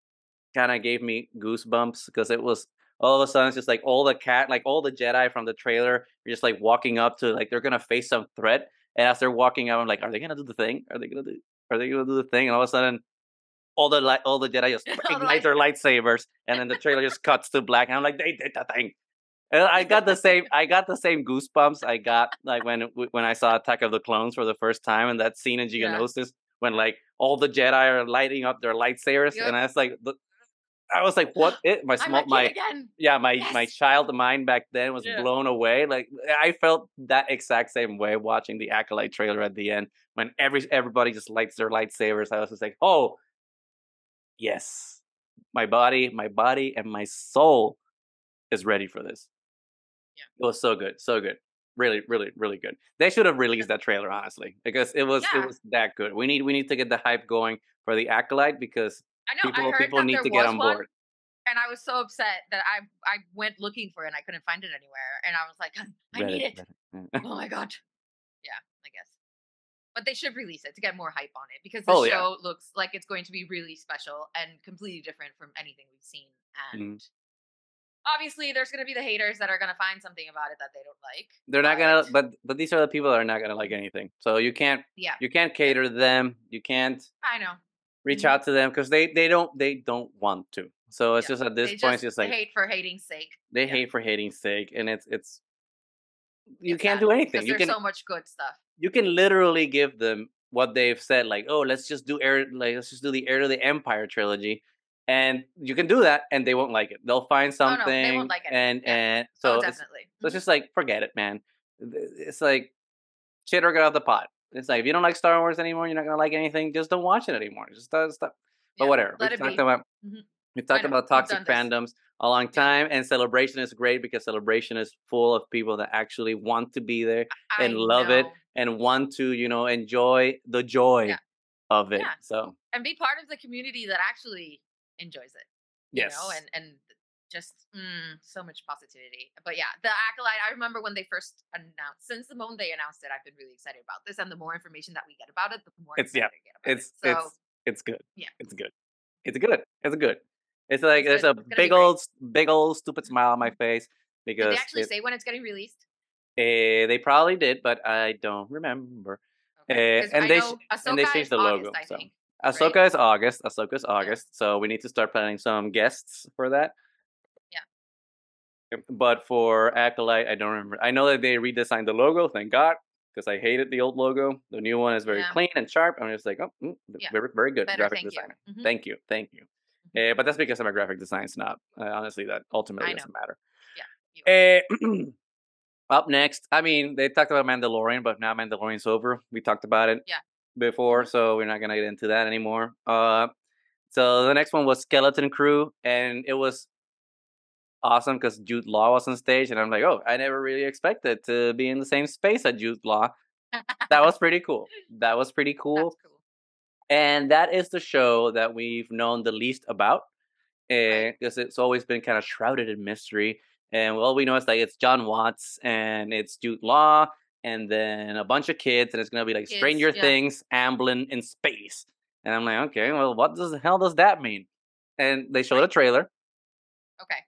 kind of gave me goosebumps, because it was all of a sudden it's just like all the cat, like all the Jedi from the trailer, are just like walking up to like they're gonna face some threat, and as they're walking up, I'm like, are they gonna do the thing? Are they gonna do? Are they gonna do the thing? And all of a sudden, all the light, all the Jedi just All the ignite lights. their lightsabers, and then the trailer just cuts to black, and I'm like, they did the thing. And I got the same. I got the same goosebumps I got like when when I saw Attack of the Clones for the first time, and that scene in Yeah. Geonosis when like all the Jedi are lighting up their lightsabers, Yep. and I was like, the, I was like, what? It my I'm small a kid my again. yeah my Yes. my child mind back then was Yeah. blown away. Like I felt that exact same way watching the Acolyte trailer at the end when every everybody just lights their lightsabers. I was just like, oh yes, my body, my body, and my soul is ready for this. Yeah. It was so good, so good. Really, really, really good. They should have released that trailer, honestly, because it was it Yeah. was that good. We need we need to get the hype going for the Acolyte, because I know. I people heard people that need there to get was on one, board. and I was so upset that I I went looking for it and I couldn't find it anywhere. And I was like, I need Reddit, it. Reddit. Oh my god. Yeah, I guess. but they should release it to get more hype on it because the Oh yeah. show looks like it's going to be really special and completely different from anything we've seen. And Mhm. obviously, there's going to be the haters that are going to find something about it that they don't like. They're not but- gonna, but but these are the people that are not gonna like anything. So you can't Yeah, you can't cater to them. You can't I know. reach Mhm. out to them because they they don't they don't want to. So it's Yeah. just at this They point, just it's just like hate for hating's sake. they yeah. hate for hating's sake, and it's it's you It's can't sad do anything. because You there's can so much good stuff. you can literally give them what they've said, like, oh, let's just do air, like let's just do the Heir to the Empire trilogy, and you can do that, and they won't like it. They'll find Oh, no, they something, won't like it. and Yeah. and Oh, so it's, definitely. so it's Mhm. just like forget it, man. It's like shit or get out the pot. It's like if you don't like Star Wars anymore, you're not gonna like anything. Just don't watch it anymore. Just uh, stop. But Yeah, whatever. let We've it talked be. about Mhm. we've I talked know, about we've toxic done this. fandoms a long Yeah. time, and Celebration is great because Celebration is full of people that actually want to be there I and love it know. and want to, you know, enjoy the joy Yeah. of it. Yeah. So And be part of the community that actually enjoys it. You yes, know, and and just mm, so much positivity. But yeah, the Acolyte, I remember when they first announced, since the moment they announced it, I've been really excited about this. And the more information that we get about it, the more It's- excited yeah, I get about it's it. So it's it's good. yeah. It's good. It's good. It's good. It's like It's there's good. a It's gonna be big great. old big old stupid smile on my face Did because they actually it- say when it's getting released? eh, they probably did, but I don't remember. Okay. Eh, 'Cause and I they know sh- and they Ahsoka changed is the August, logo. I So think. Ahsoka right? is August. Ahsoka is August. So we need to start planning some guests for that. Yeah. Yep. But for Acolyte, I don't remember. I know that they redesigned the logo. Thank God, because I hated the old logo. The new one is very Yeah. clean and sharp. I'm just like, oh, mm, Yeah. very, very good Better, graphic thank you. designer. Mhm. Thank you, thank you. Mhm. Uh, but that's because I'm a graphic design snob. Uh, honestly, that ultimately I know. doesn't matter. Yeah. You are. Uh, up next, I mean, they talked about Mandalorian, but now Mandalorian's over. We talked about it Yeah. before, so we're not gonna get into that anymore. Uh, so the next one was Skeleton Crew, and it was awesome because Jude Law was on stage, and I'm like, oh, I never really expected to be in the same space as Jude Law. That was pretty cool. That was pretty cool. That's cool. And that is the show that we've known the least about, Right. because it's always been kind of shrouded in mystery. And all we know is like it's John Watts and it's Jude Law, and then a bunch of kids, and it's gonna be like Kids, Stranger yeah. Things, Amblin in space. And I'm like, okay, well, what does the hell does that mean? And they showed a Right. trailer, Okay.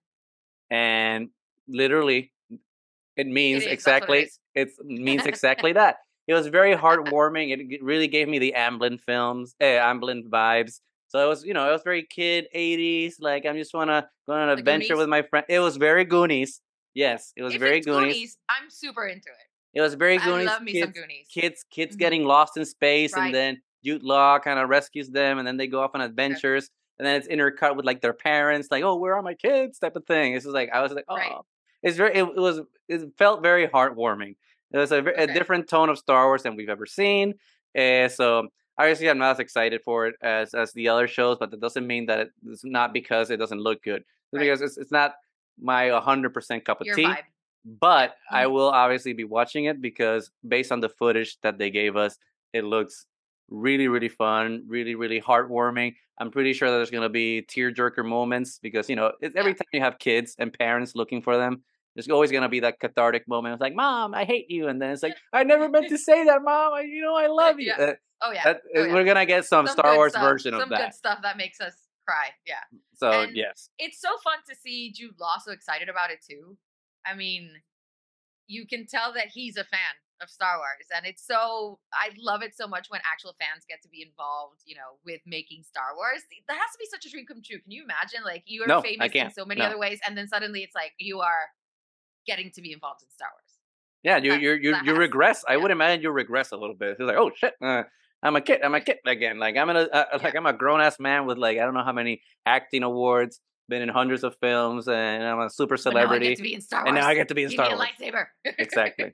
and literally, it means is, that's what it exactly is. it means exactly that. It was very heartwarming. It g- really gave me the Amblin films, eh, Amblin vibes. So it was, you know, it was very kid eighties. Like I'm just wanna go on an The adventure Goonies? with my friend. It was very Goonies. Yes, it was If very it's Goonies. Goonies, I'm super into it. It was very I Goonies. love me kids, some Goonies. kids, kids Mhm. getting lost in space, Right. and then Jude Law kind of rescues them, and then they go off on adventures, and then it's intercut with like their parents, like, "Oh, where are my kids?" type of thing. It's just like I was like, "Oh," Right. it's very. It, it was. It felt very heartwarming. It was a, ve- a Okay. different tone of Star Wars than we've ever seen. Uh, so obviously, I'm not as excited for it as as the other shows, but that doesn't mean that it, it's not because it doesn't look good. It's Right. because it's it's not my one hundred percent cup of Your tea. vibe. But I Mhm. will obviously be watching it because based on the footage that they gave us, it looks really, really fun, really, really heartwarming. I'm pretty sure that there's gonna be tearjerker moments because you know it's, every Yeah. time you have kids and parents looking for them, there's always gonna be that cathartic moment. It's like, "Mom, I hate you," and then it's like, "I never meant to say that, Mom. I, you know, I love you." Yeah. Uh, Oh yeah. that- Oh, yeah. We're gonna get some, Some Star good Wars stuff. version of Some that. good stuff that makes us cry. Yeah. So And yes, It's so fun to see Jude Law so excited about it too. I mean, you can tell that he's a fan of Star Wars, and it's so I love it so much when actual fans get to be involved, you know, with making Star Wars. That has to be such a dream come true. Can you imagine? Like you are No, I famous in can't. so many No. other ways, and then suddenly it's like you are getting to be involved in Star Wars. yeah, you That's- you you that you has- regress. I yeah. would imagine you regress a little bit. It's like, oh shit, uh, I'm a kid. I'm a Right. kid again. Like I'm in a uh, like Yeah. I'm a grown ass man with like I don't know how many acting awards, been in hundreds of films, and I'm a super But now I celebrity. get to be in Star Wars. And now I get to be in Give Star me a Wars. lightsaber. Exactly.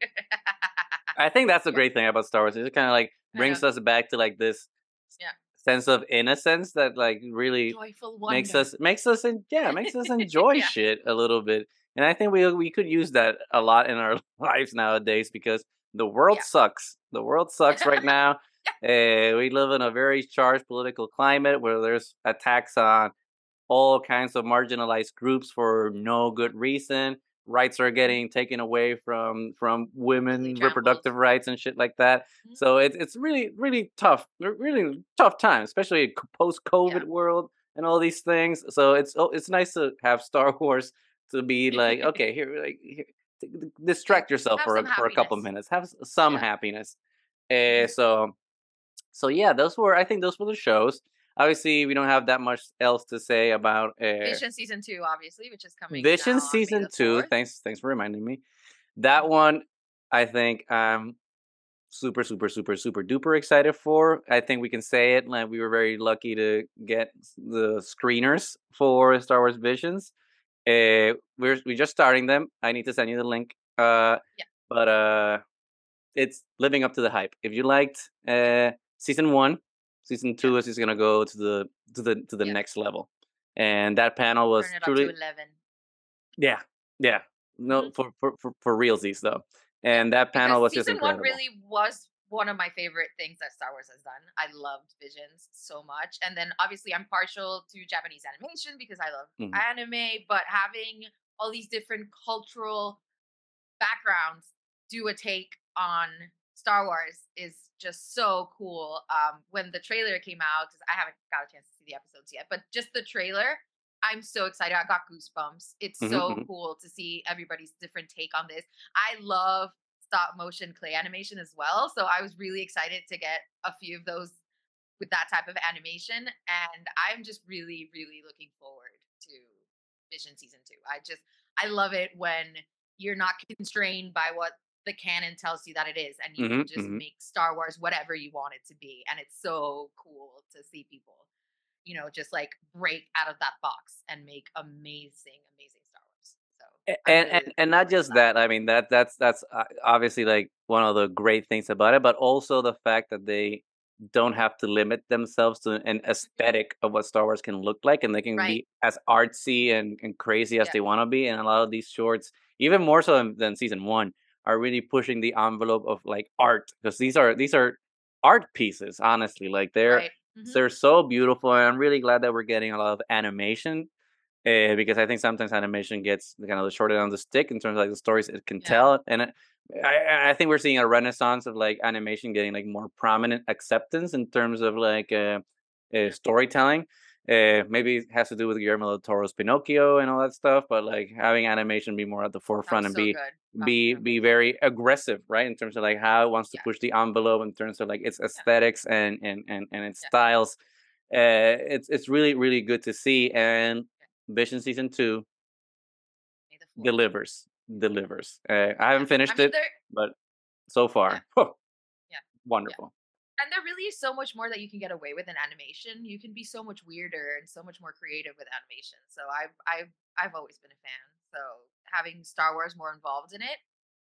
I think that's the Yeah. great thing about Star Wars. It just kind of like I brings know. us back to like this Yeah. sense of innocence that like really Joyful wonder. makes us makes us en- yeah makes us enjoy Yeah. shit a little bit. And I think we we could use that a lot in our lives nowadays because the world Yeah. sucks. The world sucks right now. Uh, we live in a very charged political climate where there's attacks on all kinds of marginalized groups for no good reason. rights are getting taken away from from women, Totally trampled. reproductive rights and shit like that. Mhm. So it's it's really really tough, really tough time, especially post COVID Yeah. world and all these things. So it's oh, it's nice to have Star Wars to be like, okay, here, like, here, t- t- distract yourself Have for a, some for a couple happiness. minutes, have s- some Yeah. happiness. Mhm. Uh, so so yeah, those were I think those were the shows. Obviously, we don't have that much else to say about uh, Vision season two, obviously, which is coming Vision now on May season the two. fourth. Thanks, thanks for reminding me. That Mhm. one, I think I'm super, super, super, super duper excited for. I think we can say it. Like we were very lucky to get s- the screeners for Star Wars Visions. Uh, we're we just starting them. I need to send you the link. Uh, Yeah. but uh, it's living up to the hype. If you liked uh season one, season two Yeah. is just gonna go to the to the to the Yeah. next level. And that panel was Turn it up to truly eleven. yeah, yeah. No, Mhm. for for for, for realsies though. Yeah. And that panel Because was just season one incredible. really was one of my favorite things that Star Wars has done. I loved Visions so much. And then obviously I'm partial to Japanese animation because I love Mhm. anime, but having all these different cultural backgrounds do a take on Star Wars is just so cool. Um, when the trailer came out, because I haven't got a chance to see the episodes yet, but just the trailer, I'm so excited. I got goosebumps. It's Mhm, so mhm. cool to see everybody's different take on this. I love stop motion clay animation as well, so I was really excited to get a few of those with that type of animation, and I'm just really, really looking forward to Vision season two. I just I love it when you're not constrained by what the canon tells you that it is, and you can Mhm, just mhm. make Star Wars whatever you want it to be. And it's so cool to see people, you know, just like break out of that box and make amazing, amazing Star Wars. So A- I'm And, really and looking and not forward to just that. that. I mean that that's that's uh, obviously like one of the great things about it, but also the fact that they don't have to limit themselves to an Mhm. aesthetic of what Star Wars can look like, and they can Right. be as artsy and, and crazy as Yeah. they want to be. And a lot of these shorts, even more so than, than season one, are really pushing the envelope of like art because these are these are art pieces. Honestly, like they're Right. Hmm. they're so beautiful, and I'm really glad that we're getting a lot of animation uh, because I think sometimes animation gets kind of the short end of the stick in terms of like the stories it can Yeah. tell, and it, I, I think we're seeing a renaissance of like animation getting like more prominent acceptance in terms of like uh, uh, storytelling. Uh, maybe it has to do with Guillermo del Toro's Pinocchio and all that stuff, but like having animation be more at the That forefront was and so be good. That was be so be amazing. very aggressive, right? In terms of like how it wants to Yeah. push the envelope in terms of like its Yeah. aesthetics and and and, and its Yeah. styles. Uh, it's it's really really good to see. And Yeah. Vision season two May the fourth. delivers, delivers. Uh, I Yeah. haven't I finished mean, it, there. but so Yeah. far, whew, Yeah. Yeah. wonderful. And there really is so much more that you can get away with in animation. You can be so much weirder and so much more creative with animation. So I've I've I've always been a fan. So having Star Wars more involved in it,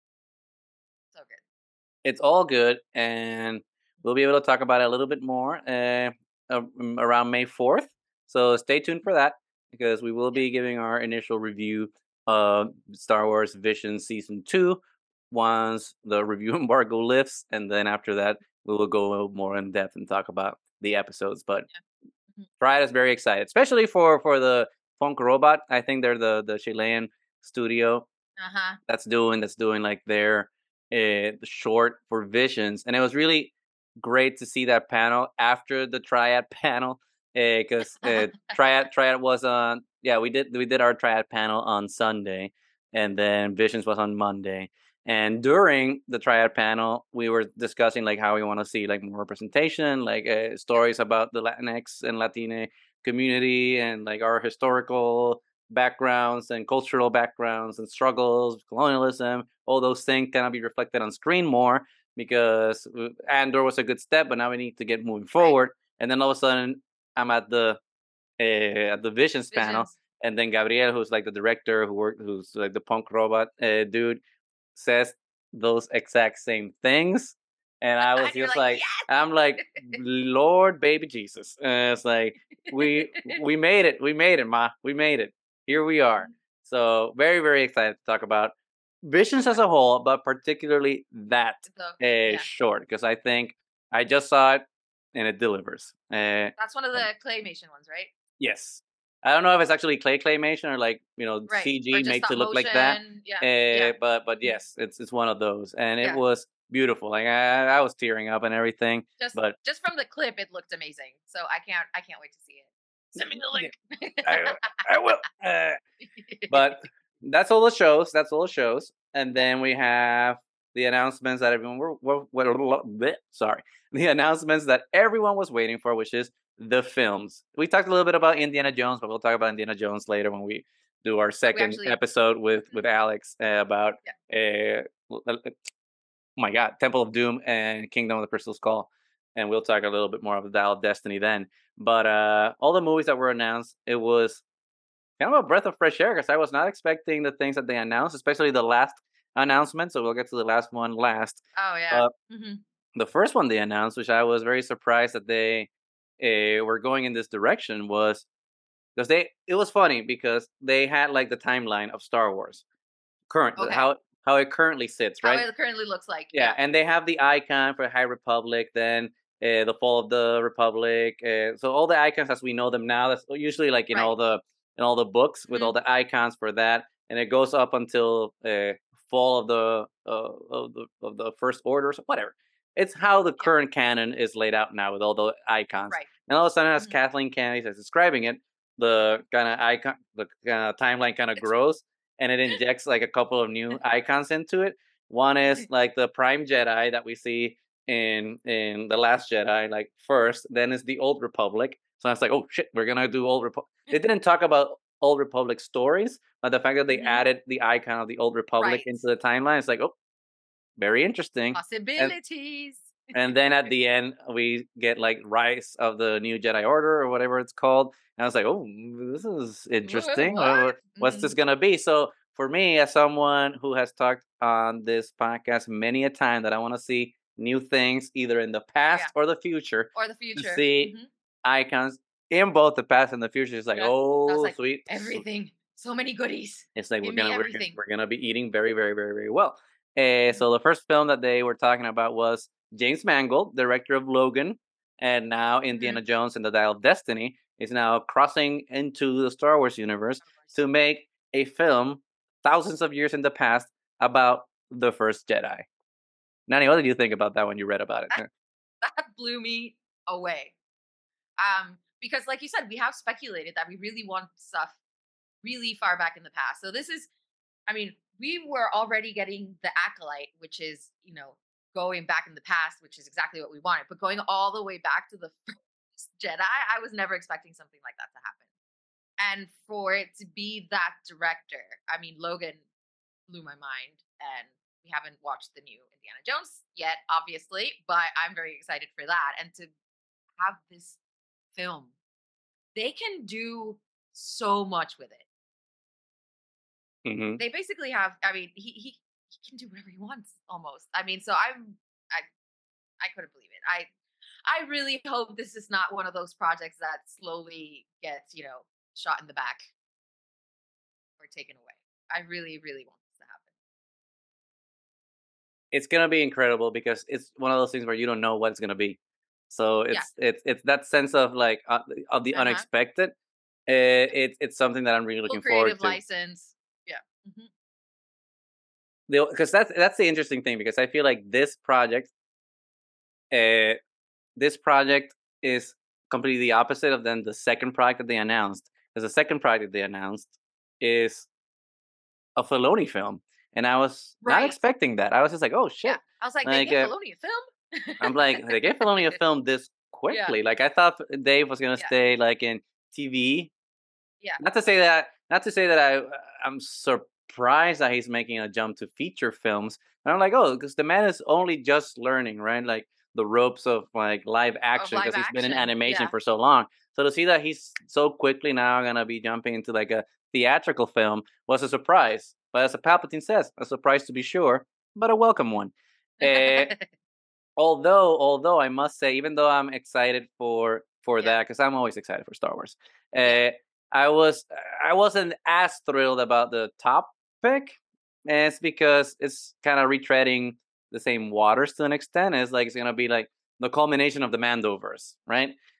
so good. It's all good, and we'll be able to talk about it a little bit more uh, um, around May fourth. So stay tuned for that because we will Yeah. be giving our initial review of Star Wars Vision Season two once the review embargo lifts, and then after that, we will go more in depth and talk about the episodes. But Yeah. Mhm. Pride is very excited, especially for for the Funk Robot. I think they're the the Chilean studio Uh-huh. that's doing that's doing like their uh, short for Visions, and it was really great to see that panel after the Triad panel because uh, Triad Triad was on yeah we did we did our Triad panel on Sunday, and then Visions was on Monday. And during the Triad panel, we were discussing like how we want to see like more representation, like uh, Yeah. stories about the Latinx and Latina community, and like our historical backgrounds and cultural backgrounds and struggles, colonialism, all those things cannot be reflected on screen more because uh, Andor was a good step, but now we need to get moving Right. forward. And then all of a sudden, I'm at the uh, at the Visions panel, Visions. and then Gabriel, who's like the director, who worked, who's like the punk robot uh, dude, says those exact same things. And I was And you're just like, like, I'm like, yes. Lord, baby Jesus. And it's like we we made it, we made it, ma, we made it. Here we are. So very very excited to talk about Visions as a whole, but particularly that So uh, yeah. short because I think I just saw it and it delivers. Uh, That's one of um, the claymation ones, right? yes, I don't know if it's actually clay claymation or like you know Right. C G Or just made stop to look like that. motion. Yeah. Uh, Yeah. but but yes, it's it's one of those, and it Yeah. was beautiful. Like I, I was tearing up and everything. Just But just from the clip, it looked amazing. So I can't I can't wait to see it. Send me the yeah, link. I I will. Uh, but that's all the shows. That's all the shows, and then we have the announcements that everyone were, were, were bleh, sorry, the announcements that everyone was waiting for, which is the films. We talked a little bit about Indiana Jones, but we'll talk about Indiana Jones later when we do our second actually- episode with with Alex uh, about Yeah. uh, oh my God, Temple of Doom and Kingdom of the Crystal Skull, and we'll talk a little bit more of the Dial of Destiny then. But uh, all the movies that were announced, it was kind of a breath of fresh air because I was not expecting the things that they announced, especially the last announcement. So we'll get to the last one last. Oh yeah. Uh, Mhm. the first one they announced, which I was very surprised that they uh, were going in this direction, was because they. It was funny because they had like the timeline of Star Wars, current Okay. how how it currently sits, right? How it currently looks like. Yeah, and they have the icon for High Republic, then uh, the Fall of the Republic. Uh, so all the icons as we know them now. That's usually like in Right. all the in all the books with Mhm. all the icons for that, and it goes up until uh, Fall of the uh, of the of the First Order, so whatever. It's how the Yeah. current canon is laid out now with all the icons. Right. And all of a sudden, as Mhm. Kathleen Kennedy is describing it, the kind of icon, the kind of timeline kind of It's- grows, and it injects like a couple of new icons into it. One is like the Prime Jedi that we see in in the Last Jedi, like first. Then is the Old Republic. So I was like, oh shit, we're gonna do Old Republic. They didn't talk about Old Republic stories, but the fact that they Mhm. added the icon of the Old Republic Right. into the timeline, it's like, oh, very interesting. Possibilities. And then at the end, we get like Rise of the New Jedi Order or whatever it's called. And I was like, oh, this is interesting. What- what? What's this Mhm. gonna be? So for me, as someone who has talked on this podcast many a time that I want to see new things either in the past Yeah. or the future, Or the to future. see Mhm. icons in both the past and the future is like, Yeah. I was oh, like, sweet. everything. So many goodies. It's like Give we're me gonna we're, gonna- everything. we're gonna be eating very very very very well. Uh, so the first film that they were talking about was James Mangold, director of Logan, and now Indiana Jones and the Dial of Destiny is now crossing into the Star Wars universe to make a film thousands of years in the past about the first Jedi. Nani, what did you think about that when you read about it? That blew me away. Um, because like you said, we have speculated that we really want stuff really far back in the past. So this is, I mean, we were already getting the Acolyte, which is, you know, going back in the past, which is exactly what we wanted. But going all the way back to the first Jedi, I was never expecting something like that to happen. And for it to be that director, I mean, Logan blew my mind. And we haven't watched the new Indiana Jones yet, obviously, but I'm very excited for that. And to have this film, they can do so much with it. Mhm. They basically have, I mean, he he he can do whatever he wants almost. I mean, so I'm I I couldn't believe it. I I really hope this is not one of those projects that slowly gets, you know, shot in the back or taken away. I really, really want this to happen. It's gonna be incredible because it's one of those things where you don't know what it's gonna be. So it's it's it's that sense of like uh, of the Uh-huh. unexpected. Uh, it's it's something that I'm really Full looking forward creative to. license. Yeah. Mhm. Because that's that's the interesting thing because I feel like this project, uh, this project is completely the opposite of then the second project that they announced. Because the second project they announced is a Filoni film, and I was not Right. expecting that. I was just like, oh shit! Yeah. I was like, Like, they gave uh, Filoni a film? I'm like, they gave Filoni a film this quickly. Like I thought Dave was gonna Yeah. stay like in T V. Yeah. Not to say that, not to say that I I'm surprised that he's making a jump to feature films. And I'm like, oh, because the man is only just learning, right? Like the ropes of like live action live because he's been in action, animation yeah. for so long. So to see that he's so quickly now gonna be jumping into like a theatrical film was a surprise. But as a Palpatine says, a surprise to be sure, but a welcome one. Eh, although although I must say, even though I'm excited for for Yeah. that because I'm always excited for Star Wars, uh, Yeah. I was I wasn't as thrilled about the top pick. And it's because it's kind of retreading the same waters to an extent. It's like it's gonna be like the culmination of the Mandoverse, right?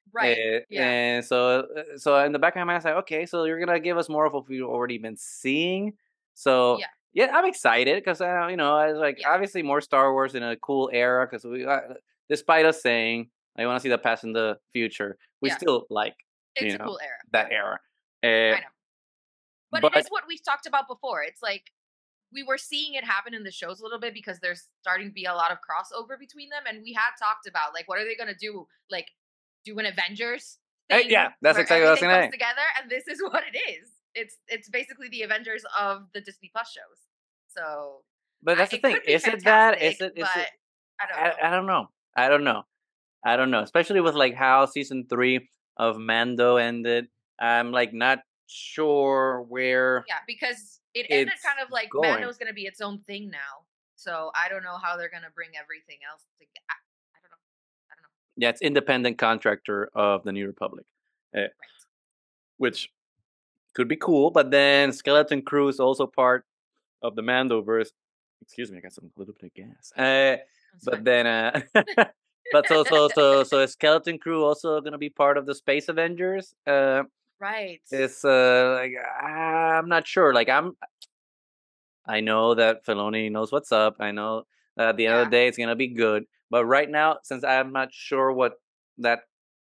Right. Uh, Yeah. and so, uh, so in the back of my mind, I was like, okay, so you're gonna give us more of what we've already been seeing. So Yeah. yeah, I'm excited because uh, you know, I was like, Yeah. obviously more Star Wars in a cool era because we, uh, despite us saying I want to see the past and the future, we Yeah. still like It's you a know cool era. that Yeah. era. Uh, I know. But it but is what we talked about before. It's like we were seeing it happen in the shows a little bit because there's starting to be a lot of crossover between them. And we had talked about like, what are they going to do? Like, do an Avengers uh, thing yeah, that's where exactly what I was everything comes saying. together. And this is what it is. It's it's basically the Avengers of the Disney Plus shows. So But I, that's the it thing. could be Is it that? Is fantastic, it? Is it? but I don't I, know. I don't know. I don't know. I don't know. Especially with like how season three of Mando ended. I'm like not sure where Yeah, because it ended it's kind of like going. Mando's going to be its own thing now. So I don't know how they're going to bring everything else together. I, I don't know. I don't know. Yeah, it's independent contractor of the New Republic, uh, Right. which could be cool. But then Skeleton Crew is also part of the Mandoverse. Excuse me, I got some a little bit of gas. Uh, That's but fine. then, uh, but so so so so is Skeleton Crew also gonna be part of the Space Avengers? Uh, Right. it's uh like I'm not sure. Like I'm I know that Filoni knows what's up. I know that at the end of Yeah. the day it's gonna be good. But right now, since I'm not sure what that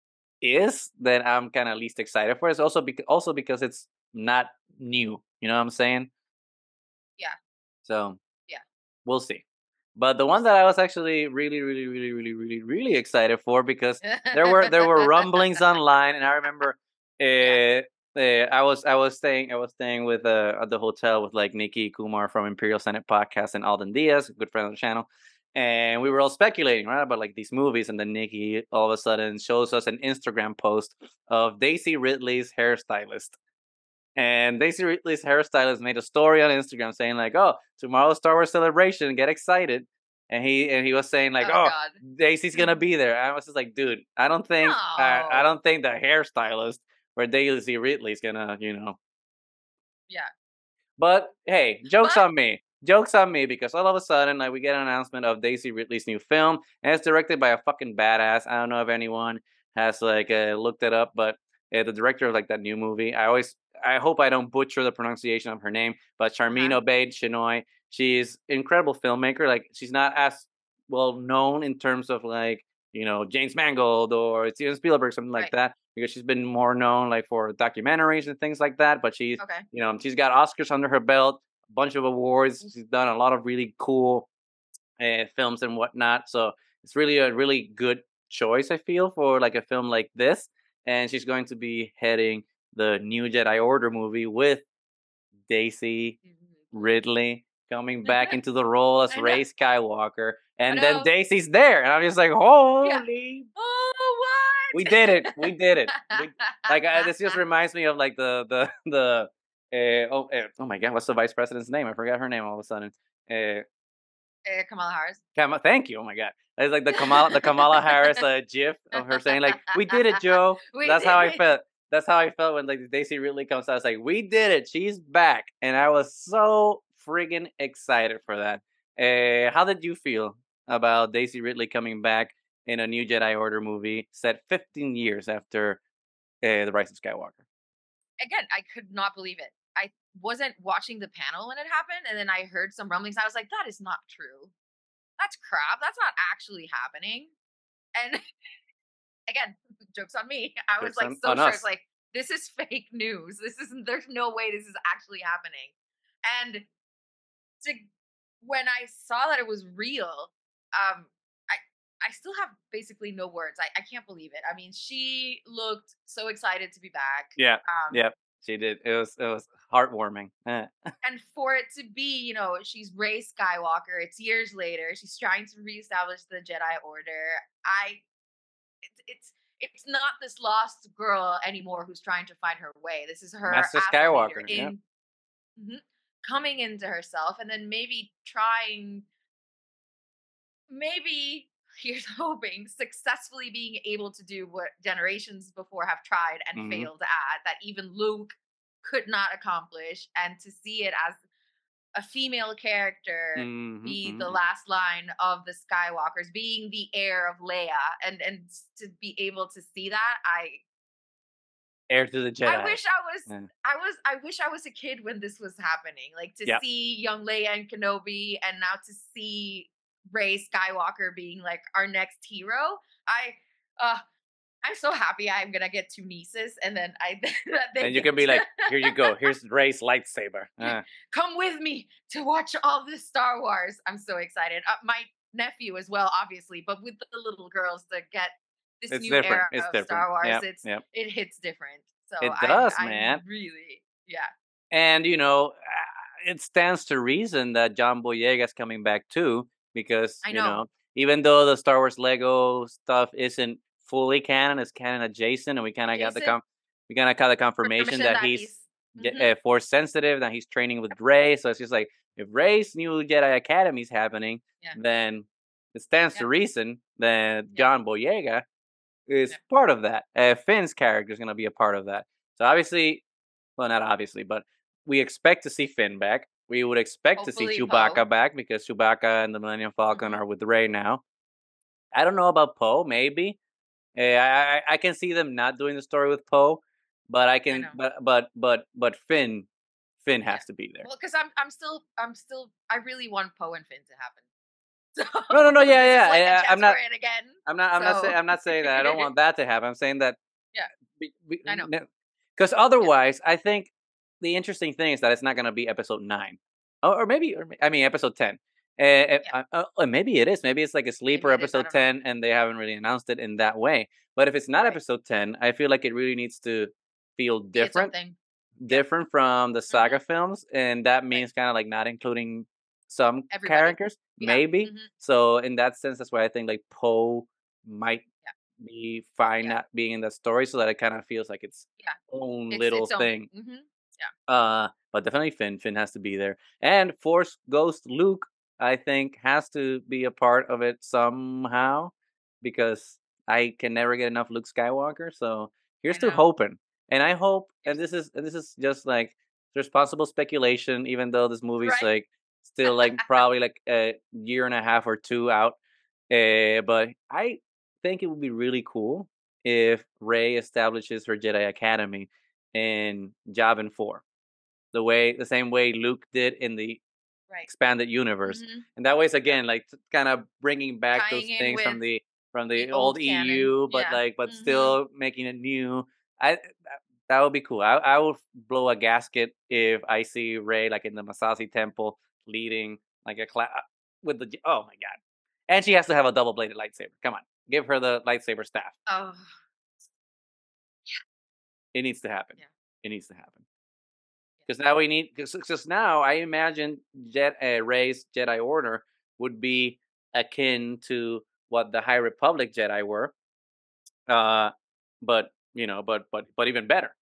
is, then I'm kind of least excited for it. It's also because also because it's not new. You know what I'm saying? Yeah. So Yeah. we'll see. But the one that I was actually really, really, really, really, really, really excited for because there were there were rumblings online, and I remember Yeah. uh, uh, I was I was staying I was staying with uh, at the hotel with like Nikki Kumar from Imperial Senate Podcast and Alden Diaz, a good friend of the channel, and we were all speculating right about like these movies, and then Nikki all of a sudden shows us an Instagram post of Daisy Ridley's hairstylist. And Daisy Ridley's hairstylist made a story on Instagram saying like, "Oh, tomorrow's Star Wars celebration, get excited." And he and he was saying like, Oh "Oh, God. Daisy's gonna be there." I was just like, "Dude, I don't think I I No. don't think the hairstylist for Daisy Ridley's gonna, you know." Yeah. But hey, jokes But on me. Jokes on me because all of a sudden like we get an announcement of Daisy Ridley's new film, and it's directed by a fucking badass. I don't know if anyone has like uh, looked it up, but uh, the director of like that new movie. I always I hope I don't butcher the pronunciation of her name, but Charmin uh-huh. Obaid Chinoy. She's incredible filmmaker. Like she's not as well known in terms of like you know James Mangold or Steven Spielberg, something like Right. that, because she's been more known like for documentaries and things like that. But she's Okay. you know she's got Oscars under her belt, a bunch of awards. She's done a lot of really cool uh, films and whatnot. So it's really a really good choice, I feel, for like a film like this. And she's going to be heading the new Jedi Order movie with Daisy Ridley coming back into the role as I know. Rey Skywalker. I And then know. Daisy's there. And I'm just like, Yeah. holy. Oh, what? We did it. We did it. We, like, uh, this just reminds me of like the, the, the, uh, oh, uh, oh my God, what's the vice president's name? I forgot her name all of a sudden. Uh, Uh, Kamala Harris. Kamala, thank you. Oh my God, it's like the Kamala, the Kamala Harris uh, GIF of her saying like, "We did it, Joe." We That's did how I it. felt. That's how I felt when like Daisy Ridley comes out. I was like, "We did it. She's back," and I was so friggin' excited for that. Uh, how did you feel about Daisy Ridley coming back in a new Jedi Order movie set fifteen years after uh, the Rise of Skywalker? Again, I could not believe it. I wasn't watching the panel when it happened, and then I heard some rumblings. I was like, that is not true. That's crap. That's not actually happening. And again, jokes on me. I was Jokes like on, so on sure. us. It's like, this is fake news. This isn't, there's no way this is actually happening. And to when I saw that it was real, um, I I still have basically no words. I, I can't believe it. I mean, she looked so excited to be back. Yeah, Um, yeah, she did. It was it was heartwarming. Eh. and for it to be, you know, she's Rey Skywalker. It's years later. She's trying to reestablish the Jedi Order. I, it's it's it's not this lost girl anymore who's trying to find her way. This is her Master as a leader Skywalker. Yeah. in mhm, coming into herself, and then maybe trying, maybe here's hoping successfully being able to do what generations before have tried and Hmm. failed at, that even Luke could not accomplish, and to see it as a female character Mhm, be the mhm. last line of the Skywalkers, being the heir of Leia, and and to be able to see that, I Heir to the I Jedi. wish I was Yeah. I was I wish I was a kid when this was happening. Like to Yep. see young Leia and Kenobi, and now to see Rey Skywalker being like our next hero. I uh I'm so happy I'm gonna get two nieces, and then I they And you get can be like, here you go. Here's Rey's lightsaber. Uh, come with me to watch all this Star Wars. I'm so excited. Uh, my nephew as well, obviously, but with the little girls to get this it's new different. era It's of different. Star Wars, Yep. it's Yep. it hits different. So It I does, I'm man. really yeah. And you know, uh, it stands to reason that John Boyega is coming back too, because I you know. know, even though the Star Wars Lego stuff isn't fully canon, it's canon adjacent, and we kind of got the Adjacent com- we kind of got the confirmation permission that that he's he's ge- mhm, uh, force sensitive, that he's training with Rey. So it's just like if Rey's new Jedi Academy is happening, yeah. then it stands to Yep. reason that Yep. John Boyega is Yep. part of that. Uh, Finn's character is going to be a part of that. So obviously, well, not obviously, but we expect to see Finn back. We would expect to see Hopefully Chewbacca Poe. back because Chewbacca and the Millennium Falcon Mhm. are with Rey now. I don't know about Poe. Maybe uh, I, I I can see them not doing the story with Poe, but I I can. know. But but but but Finn, Finn Yeah. has to be there. Well, because I'm I'm still I'm still I really want Poe and Finn to happen. So No, no, no. Yeah, this yeah. is like I, a I- I'm chance not. for it again. I'm not. I'm not saying. So I'm not saying that. I don't want that to happen. I'm saying that. yeah, I know. Because otherwise, I think the interesting thing is that it's not going to be episode nine, or, or maybe, or, I mean, episode ten. Uh, uh, Yeah. uh, uh, maybe it is. Maybe it's like a sleeper Maybe it is, I episode don't know. ten, and they haven't really announced it in that way. But if it's not Right. episode ten, I feel like it really needs to feel Be its own different, thing. different from the saga Mhm. films, and that means kind of like not including some Everybody. characters, Yeah. maybe. Mhm. So in that sense, that's why I think like Poe might Yeah. be fine Yeah. not being in that story, so that it kind of feels like its Yeah. own It's little its own. thing. Mhm. Uh, but definitely Finn. Finn has to be there, and Force Ghost Luke, I think, has to be a part of it somehow, because I can never get enough Luke Skywalker. So here's I to know. hoping, and I hope, and Here's- this is and this is just like responsible speculation, even though this movie's Right. like still like probably like a year and a half or two out. Uh, but I think it would be really cool if Rey establishes her Jedi Academy in Yavin four, the way the same way Luke did in the Right. expanded universe, Mhm. and that way is again like kind of bringing back those Tying in things from with the from the, the old old E canon. U, but Yeah. like but Mhm. still making it new. I that, that would be cool. I I would blow a gasket if I see Rey like in the Masasi Temple leading like a class with the oh my god, and she has to have a double bladed lightsaber. Come on, give her the lightsaber staff. Oh, It needs to happen. Yeah. It needs to happen. Because now we need, because now I imagine Jet uh, Rey's Jedi Order would be akin to what the High Republic Jedi were, uh, but you know, but but but even better.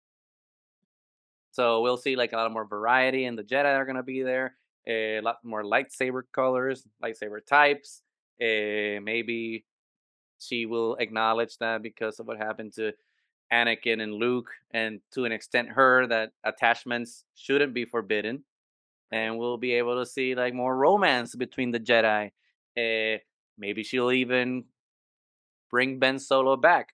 So we'll see like a lot more variety, and the Jedi are gonna be there. A lot more lightsaber colors, lightsaber types. Uh, maybe she will acknowledge that because of what happened to Anakin and Luke, and to an extent her, that attachments shouldn't be forbidden, and we'll be able to see like more romance between the Jedi. Uh, maybe she'll even bring Ben Solo back.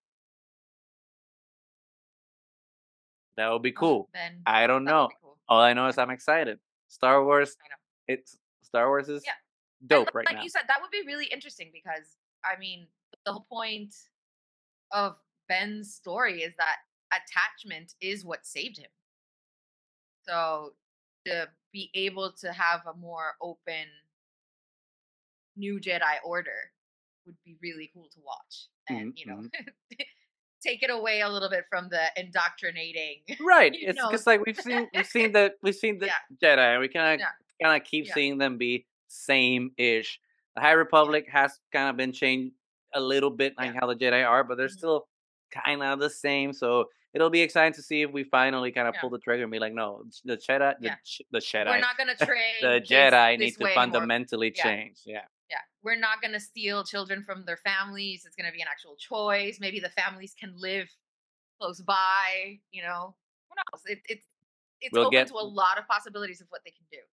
That would be oh, cool. Ben, I don't that would know. be cool. All I know is I'm excited. Star Wars. I know. It's Star Wars is Yeah. dope And right like now. you said, that would be really interesting because I mean, the whole point of Ben's story is that attachment is what saved him. So to be able to have a more open new Jedi Order would be really cool to watch, and Mhm, you know, mhm. take it away a little bit from the indoctrinating. Right. You It's know. because like we've seen we've seen the we've seen the Yeah. Jedi, and we kind of Yeah. kind of keep Yeah. seeing them be same ish. The High Republic has kind of been changed a little bit, like Yeah. how the Jedi are, but they're Mhm. still kind of the same. So it'll be exciting to see if we finally kind of Yeah. pull the trigger and be like, no, the Jedi, the Yeah. Ch- the We're Jedi, not gonna train the kids Jedi need this to way anymore. fundamentally Yeah. change. Yeah. Yeah, we're not gonna steal children from their families. It's gonna be an actual choice. Maybe the families can live close by. You know, who knows? It, it's it's We'll open get to a lot of possibilities of what they can do. So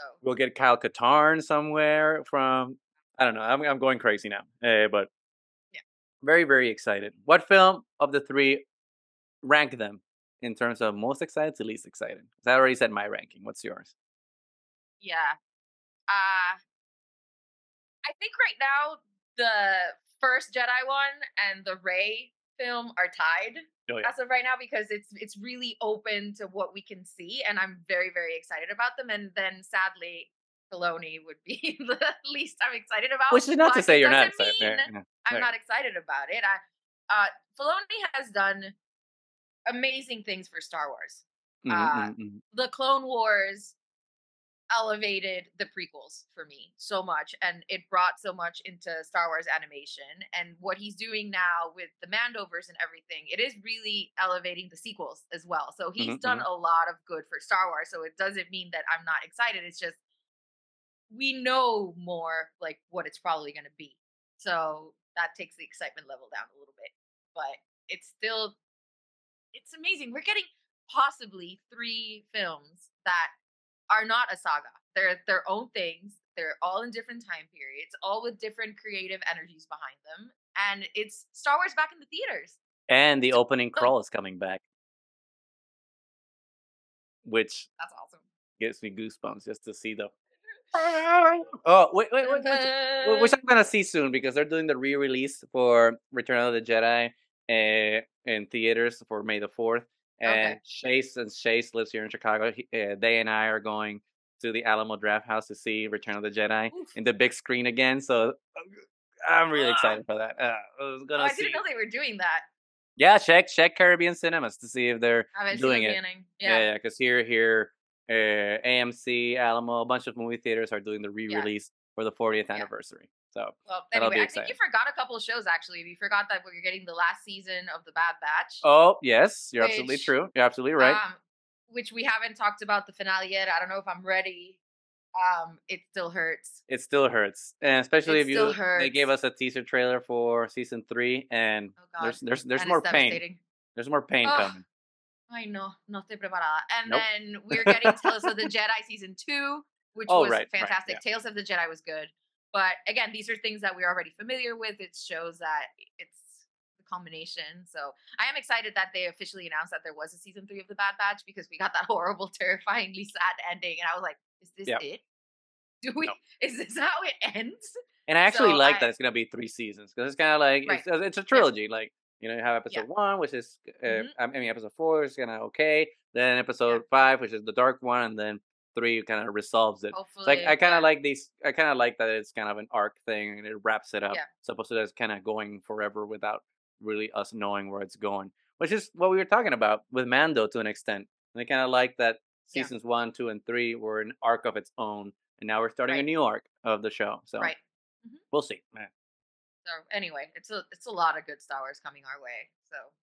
we'll get Kyle Katarn somewhere from. I don't know. I'm I'm going crazy now. Uh, but Yeah. very very excited. What film of the three rank them in terms of most excited to least excited? 'Cause I already said my ranking. What's yours? Yeah. Uh I think right now the first Jedi one and the Rey film are tied Oh yeah. as of right now because it's it's really open to what we can see, and I'm very very excited about them. And then sadly, Filoni would be the least I'm excited about. Which is not to but say it you're not doesn't excited. Yeah, mean yeah. I'm There. not excited about it. I uh Filoni has done amazing things for Star Wars. Mhm, Uh mhm, mhm. the Clone Wars elevated the prequels for me so much, and it brought so much into Star Wars animation. And what he's doing now with the Mandoverse and everything, it is really elevating the sequels as well. So he's Mhm, done mhm. a lot of good for Star Wars. So it doesn't mean that I'm not excited. It's just we know more like what it's probably going to be. So that takes the excitement level down a little bit. But it's still it's amazing. We're getting possibly three films that are not a saga. They're their own things. They're all in different time periods, all with different creative energies behind them. And it's Star Wars back in the theaters. And the opening So crawl is coming back, which that's awesome. gives me goosebumps just to see the. Oh wait, wait, wait, which, wh- which I'm gonna see soon because they're doing the re-release for Return of the Jedi uh, in theaters for May the fourth. And Okay. Chase, and Chase lives here in Chicago. He, uh, they and I are going to the Alamo Draft House to see Return of the Jedi Oof. in the big screen again. So I'm really Ah. excited for that. Uh, I was Oh, gonna I see. didn't know they were doing that. Yeah, check check Caribbean Cinemas to see if they're A ver si doing lo it. tienen. Yeah, Yeah. yeah, because here, here, uh, A M C, Alamo, a bunch of movie theaters are doing the Yeah. re-release for the fortieth Yeah. anniversary. So Well, that'll anyway, be I think you exciting. forgot a couple of shows actually. You forgot that we're getting the last season of The Bad Batch. Oh yes, you're absolutely Which true. You're absolutely right. um which we haven't talked about the finale yet. I don't know if I'm ready. Um, it still hurts. It still hurts, and especially It if still you they gave hurts. us a teaser trailer for season three, and Oh God. there's there's there's And more it's pain. devastating. There's more pain Oh, coming. I know. No estoy preparada. And Nope. then we're getting Tales of the Jedi season two, which Oh, was right, right, fantastic. yeah. Tales of the Jedi was good. But again, these are things that we're already familiar with. It shows that it's the combination. So I am excited that they officially announced that there was a season three of The Bad Batch because we got that horrible, terrifyingly sad ending. And I was like, is this Yeah. it? Do we? No. Is this how it ends? And I actually So like I- that it's gonna be three seasons because it's kind of like Right. it's it's a trilogy. Like you know, you have episode Yeah. one, which is uh, Mhm. I mean, episode four is kind of okay. Then episode five, which is the dark one, and then three kind of resolves it. Hopefully, So I, I kind yeah. of like these. I kind of like that it's kind of an arc thing and it wraps it up. Yeah. So opposed to that's kind of going forever without really us knowing where it's going, which is what we were talking about with Mando to an extent. And I kind of like that Yeah. seasons one, two, and three were an arc of its own, and now we're starting a Right. new arc of the show. So Right. Mhm. we'll see. Man. So anyway, it's a it's a lot of good Star Wars coming our way. So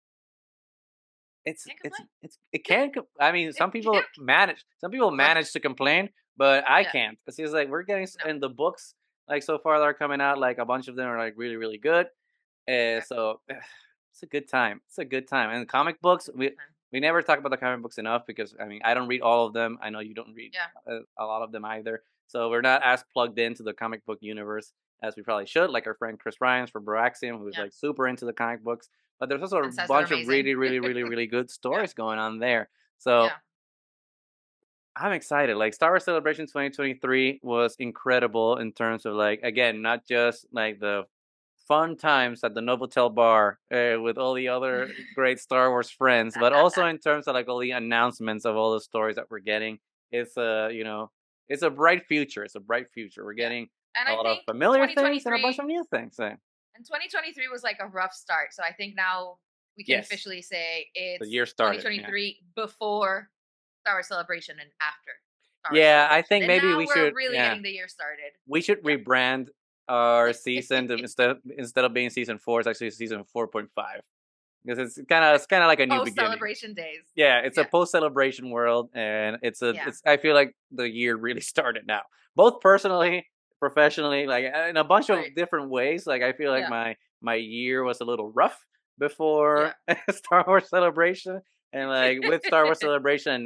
It's Can't it's complain. it's it can. co- I mean, some people can't. manage. Some people Well, manage to complain, but I Yeah. can't. It's just like we're getting s No. in the books like so far that are coming out. Like a bunch of them are like really really good. Uh, so it's a good time. It's a good time. And comic books, we we never talk about the comic books enough because I mean I don't read all of them. I know you don't read Yeah. a, a lot of them either. So we're not as plugged into the comic book universe as we probably should. Like our friend Chris Ryans from Broaxium, who's Yeah. like super into the comic books. But there's also a And says they're bunch of amazing. really, really, really, really good stories going on there. So Yeah. I'm excited. Like Star Wars Celebration twenty twenty-three was incredible in terms of like again, not just like the fun times at the Novotel bar uh, with all the other great Star Wars friends, but also in terms of like all the announcements of all the stories that we're getting. It's a you know, it's a bright future. It's a bright future. We're Yeah. getting And a I lot of think familiar things and a bunch 2023 of new things. So, and twenty twenty-three was like a rough start. So I think now we can Yes. officially say it's year started, yeah. twenty twenty-three before Star Wars Celebration and after Star Wars Yeah, I Celebration. think And maybe now we we're should- really yeah. getting the year started. we should Yeah. rebrand our season to instead instead of being season four, it's actually season four point five because it's kind of it's kind of like a new Post beginning. celebration days. Yeah, it's a Yeah. post celebration world, and it's a Yeah. it's. I feel like the year really started now, both personally, professionally, like in a bunch of Right. different ways. Like I feel like Yeah. my my year was a little rough before Star Wars Celebration, and like with Star Wars Celebration, and now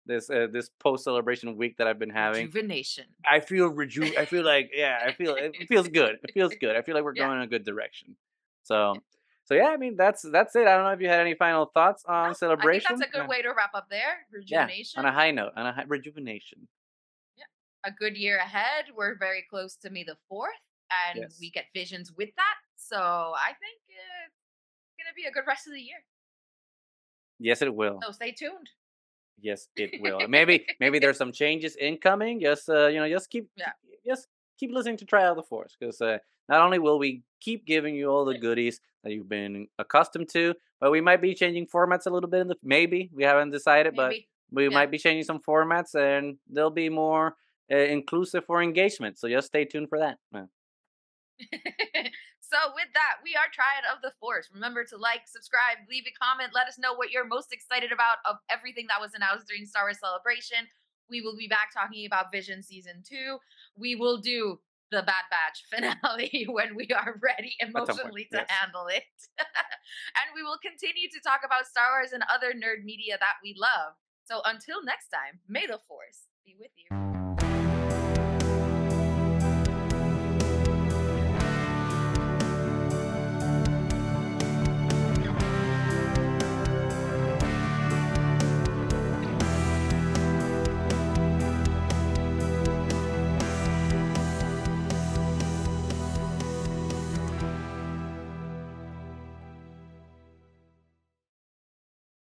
this uh, this post celebration week that I've been having. Rejuvenation. I feel reju. I feel like yeah. I feel it feels good. It feels good. I feel like we're Yeah. going in a good direction. So so yeah. I mean that's that's it. I don't know if you had any final thoughts on No, I think celebration. that's a good Yeah. way to wrap up there. Yeah. Rejuvenation. On a high note. On a high, rejuvenation. A good year ahead. We're very close to May the fourth, and Yes. we get visions with that. So I think it's going to be a good rest of the year. Yes, it will. So stay tuned. Yes, it will. Maybe maybe there's some changes incoming. Just uh, you know, just keep Yeah. just keep listening to Try Out the Force because uh, not only will we keep giving you all the goodies that you've been accustomed to, but we might be changing formats a little bit in the maybe we haven't decided, but Maybe. we Yeah. might be changing some formats and they'll be more uh, inclusive for engagement. So just stay tuned for that. Yeah. So with that, we are Triad of the Force. Remember to like, subscribe, leave a comment. Let us know what you're most excited about of everything that was announced during Star Wars Celebration. We will be back talking about Vision Season two. We will do the Bad Batch finale when we are ready At some point, emotionally to yes. handle it. And we will continue to talk about Star Wars and other nerd media that we love. So until next time, may the Force be with you.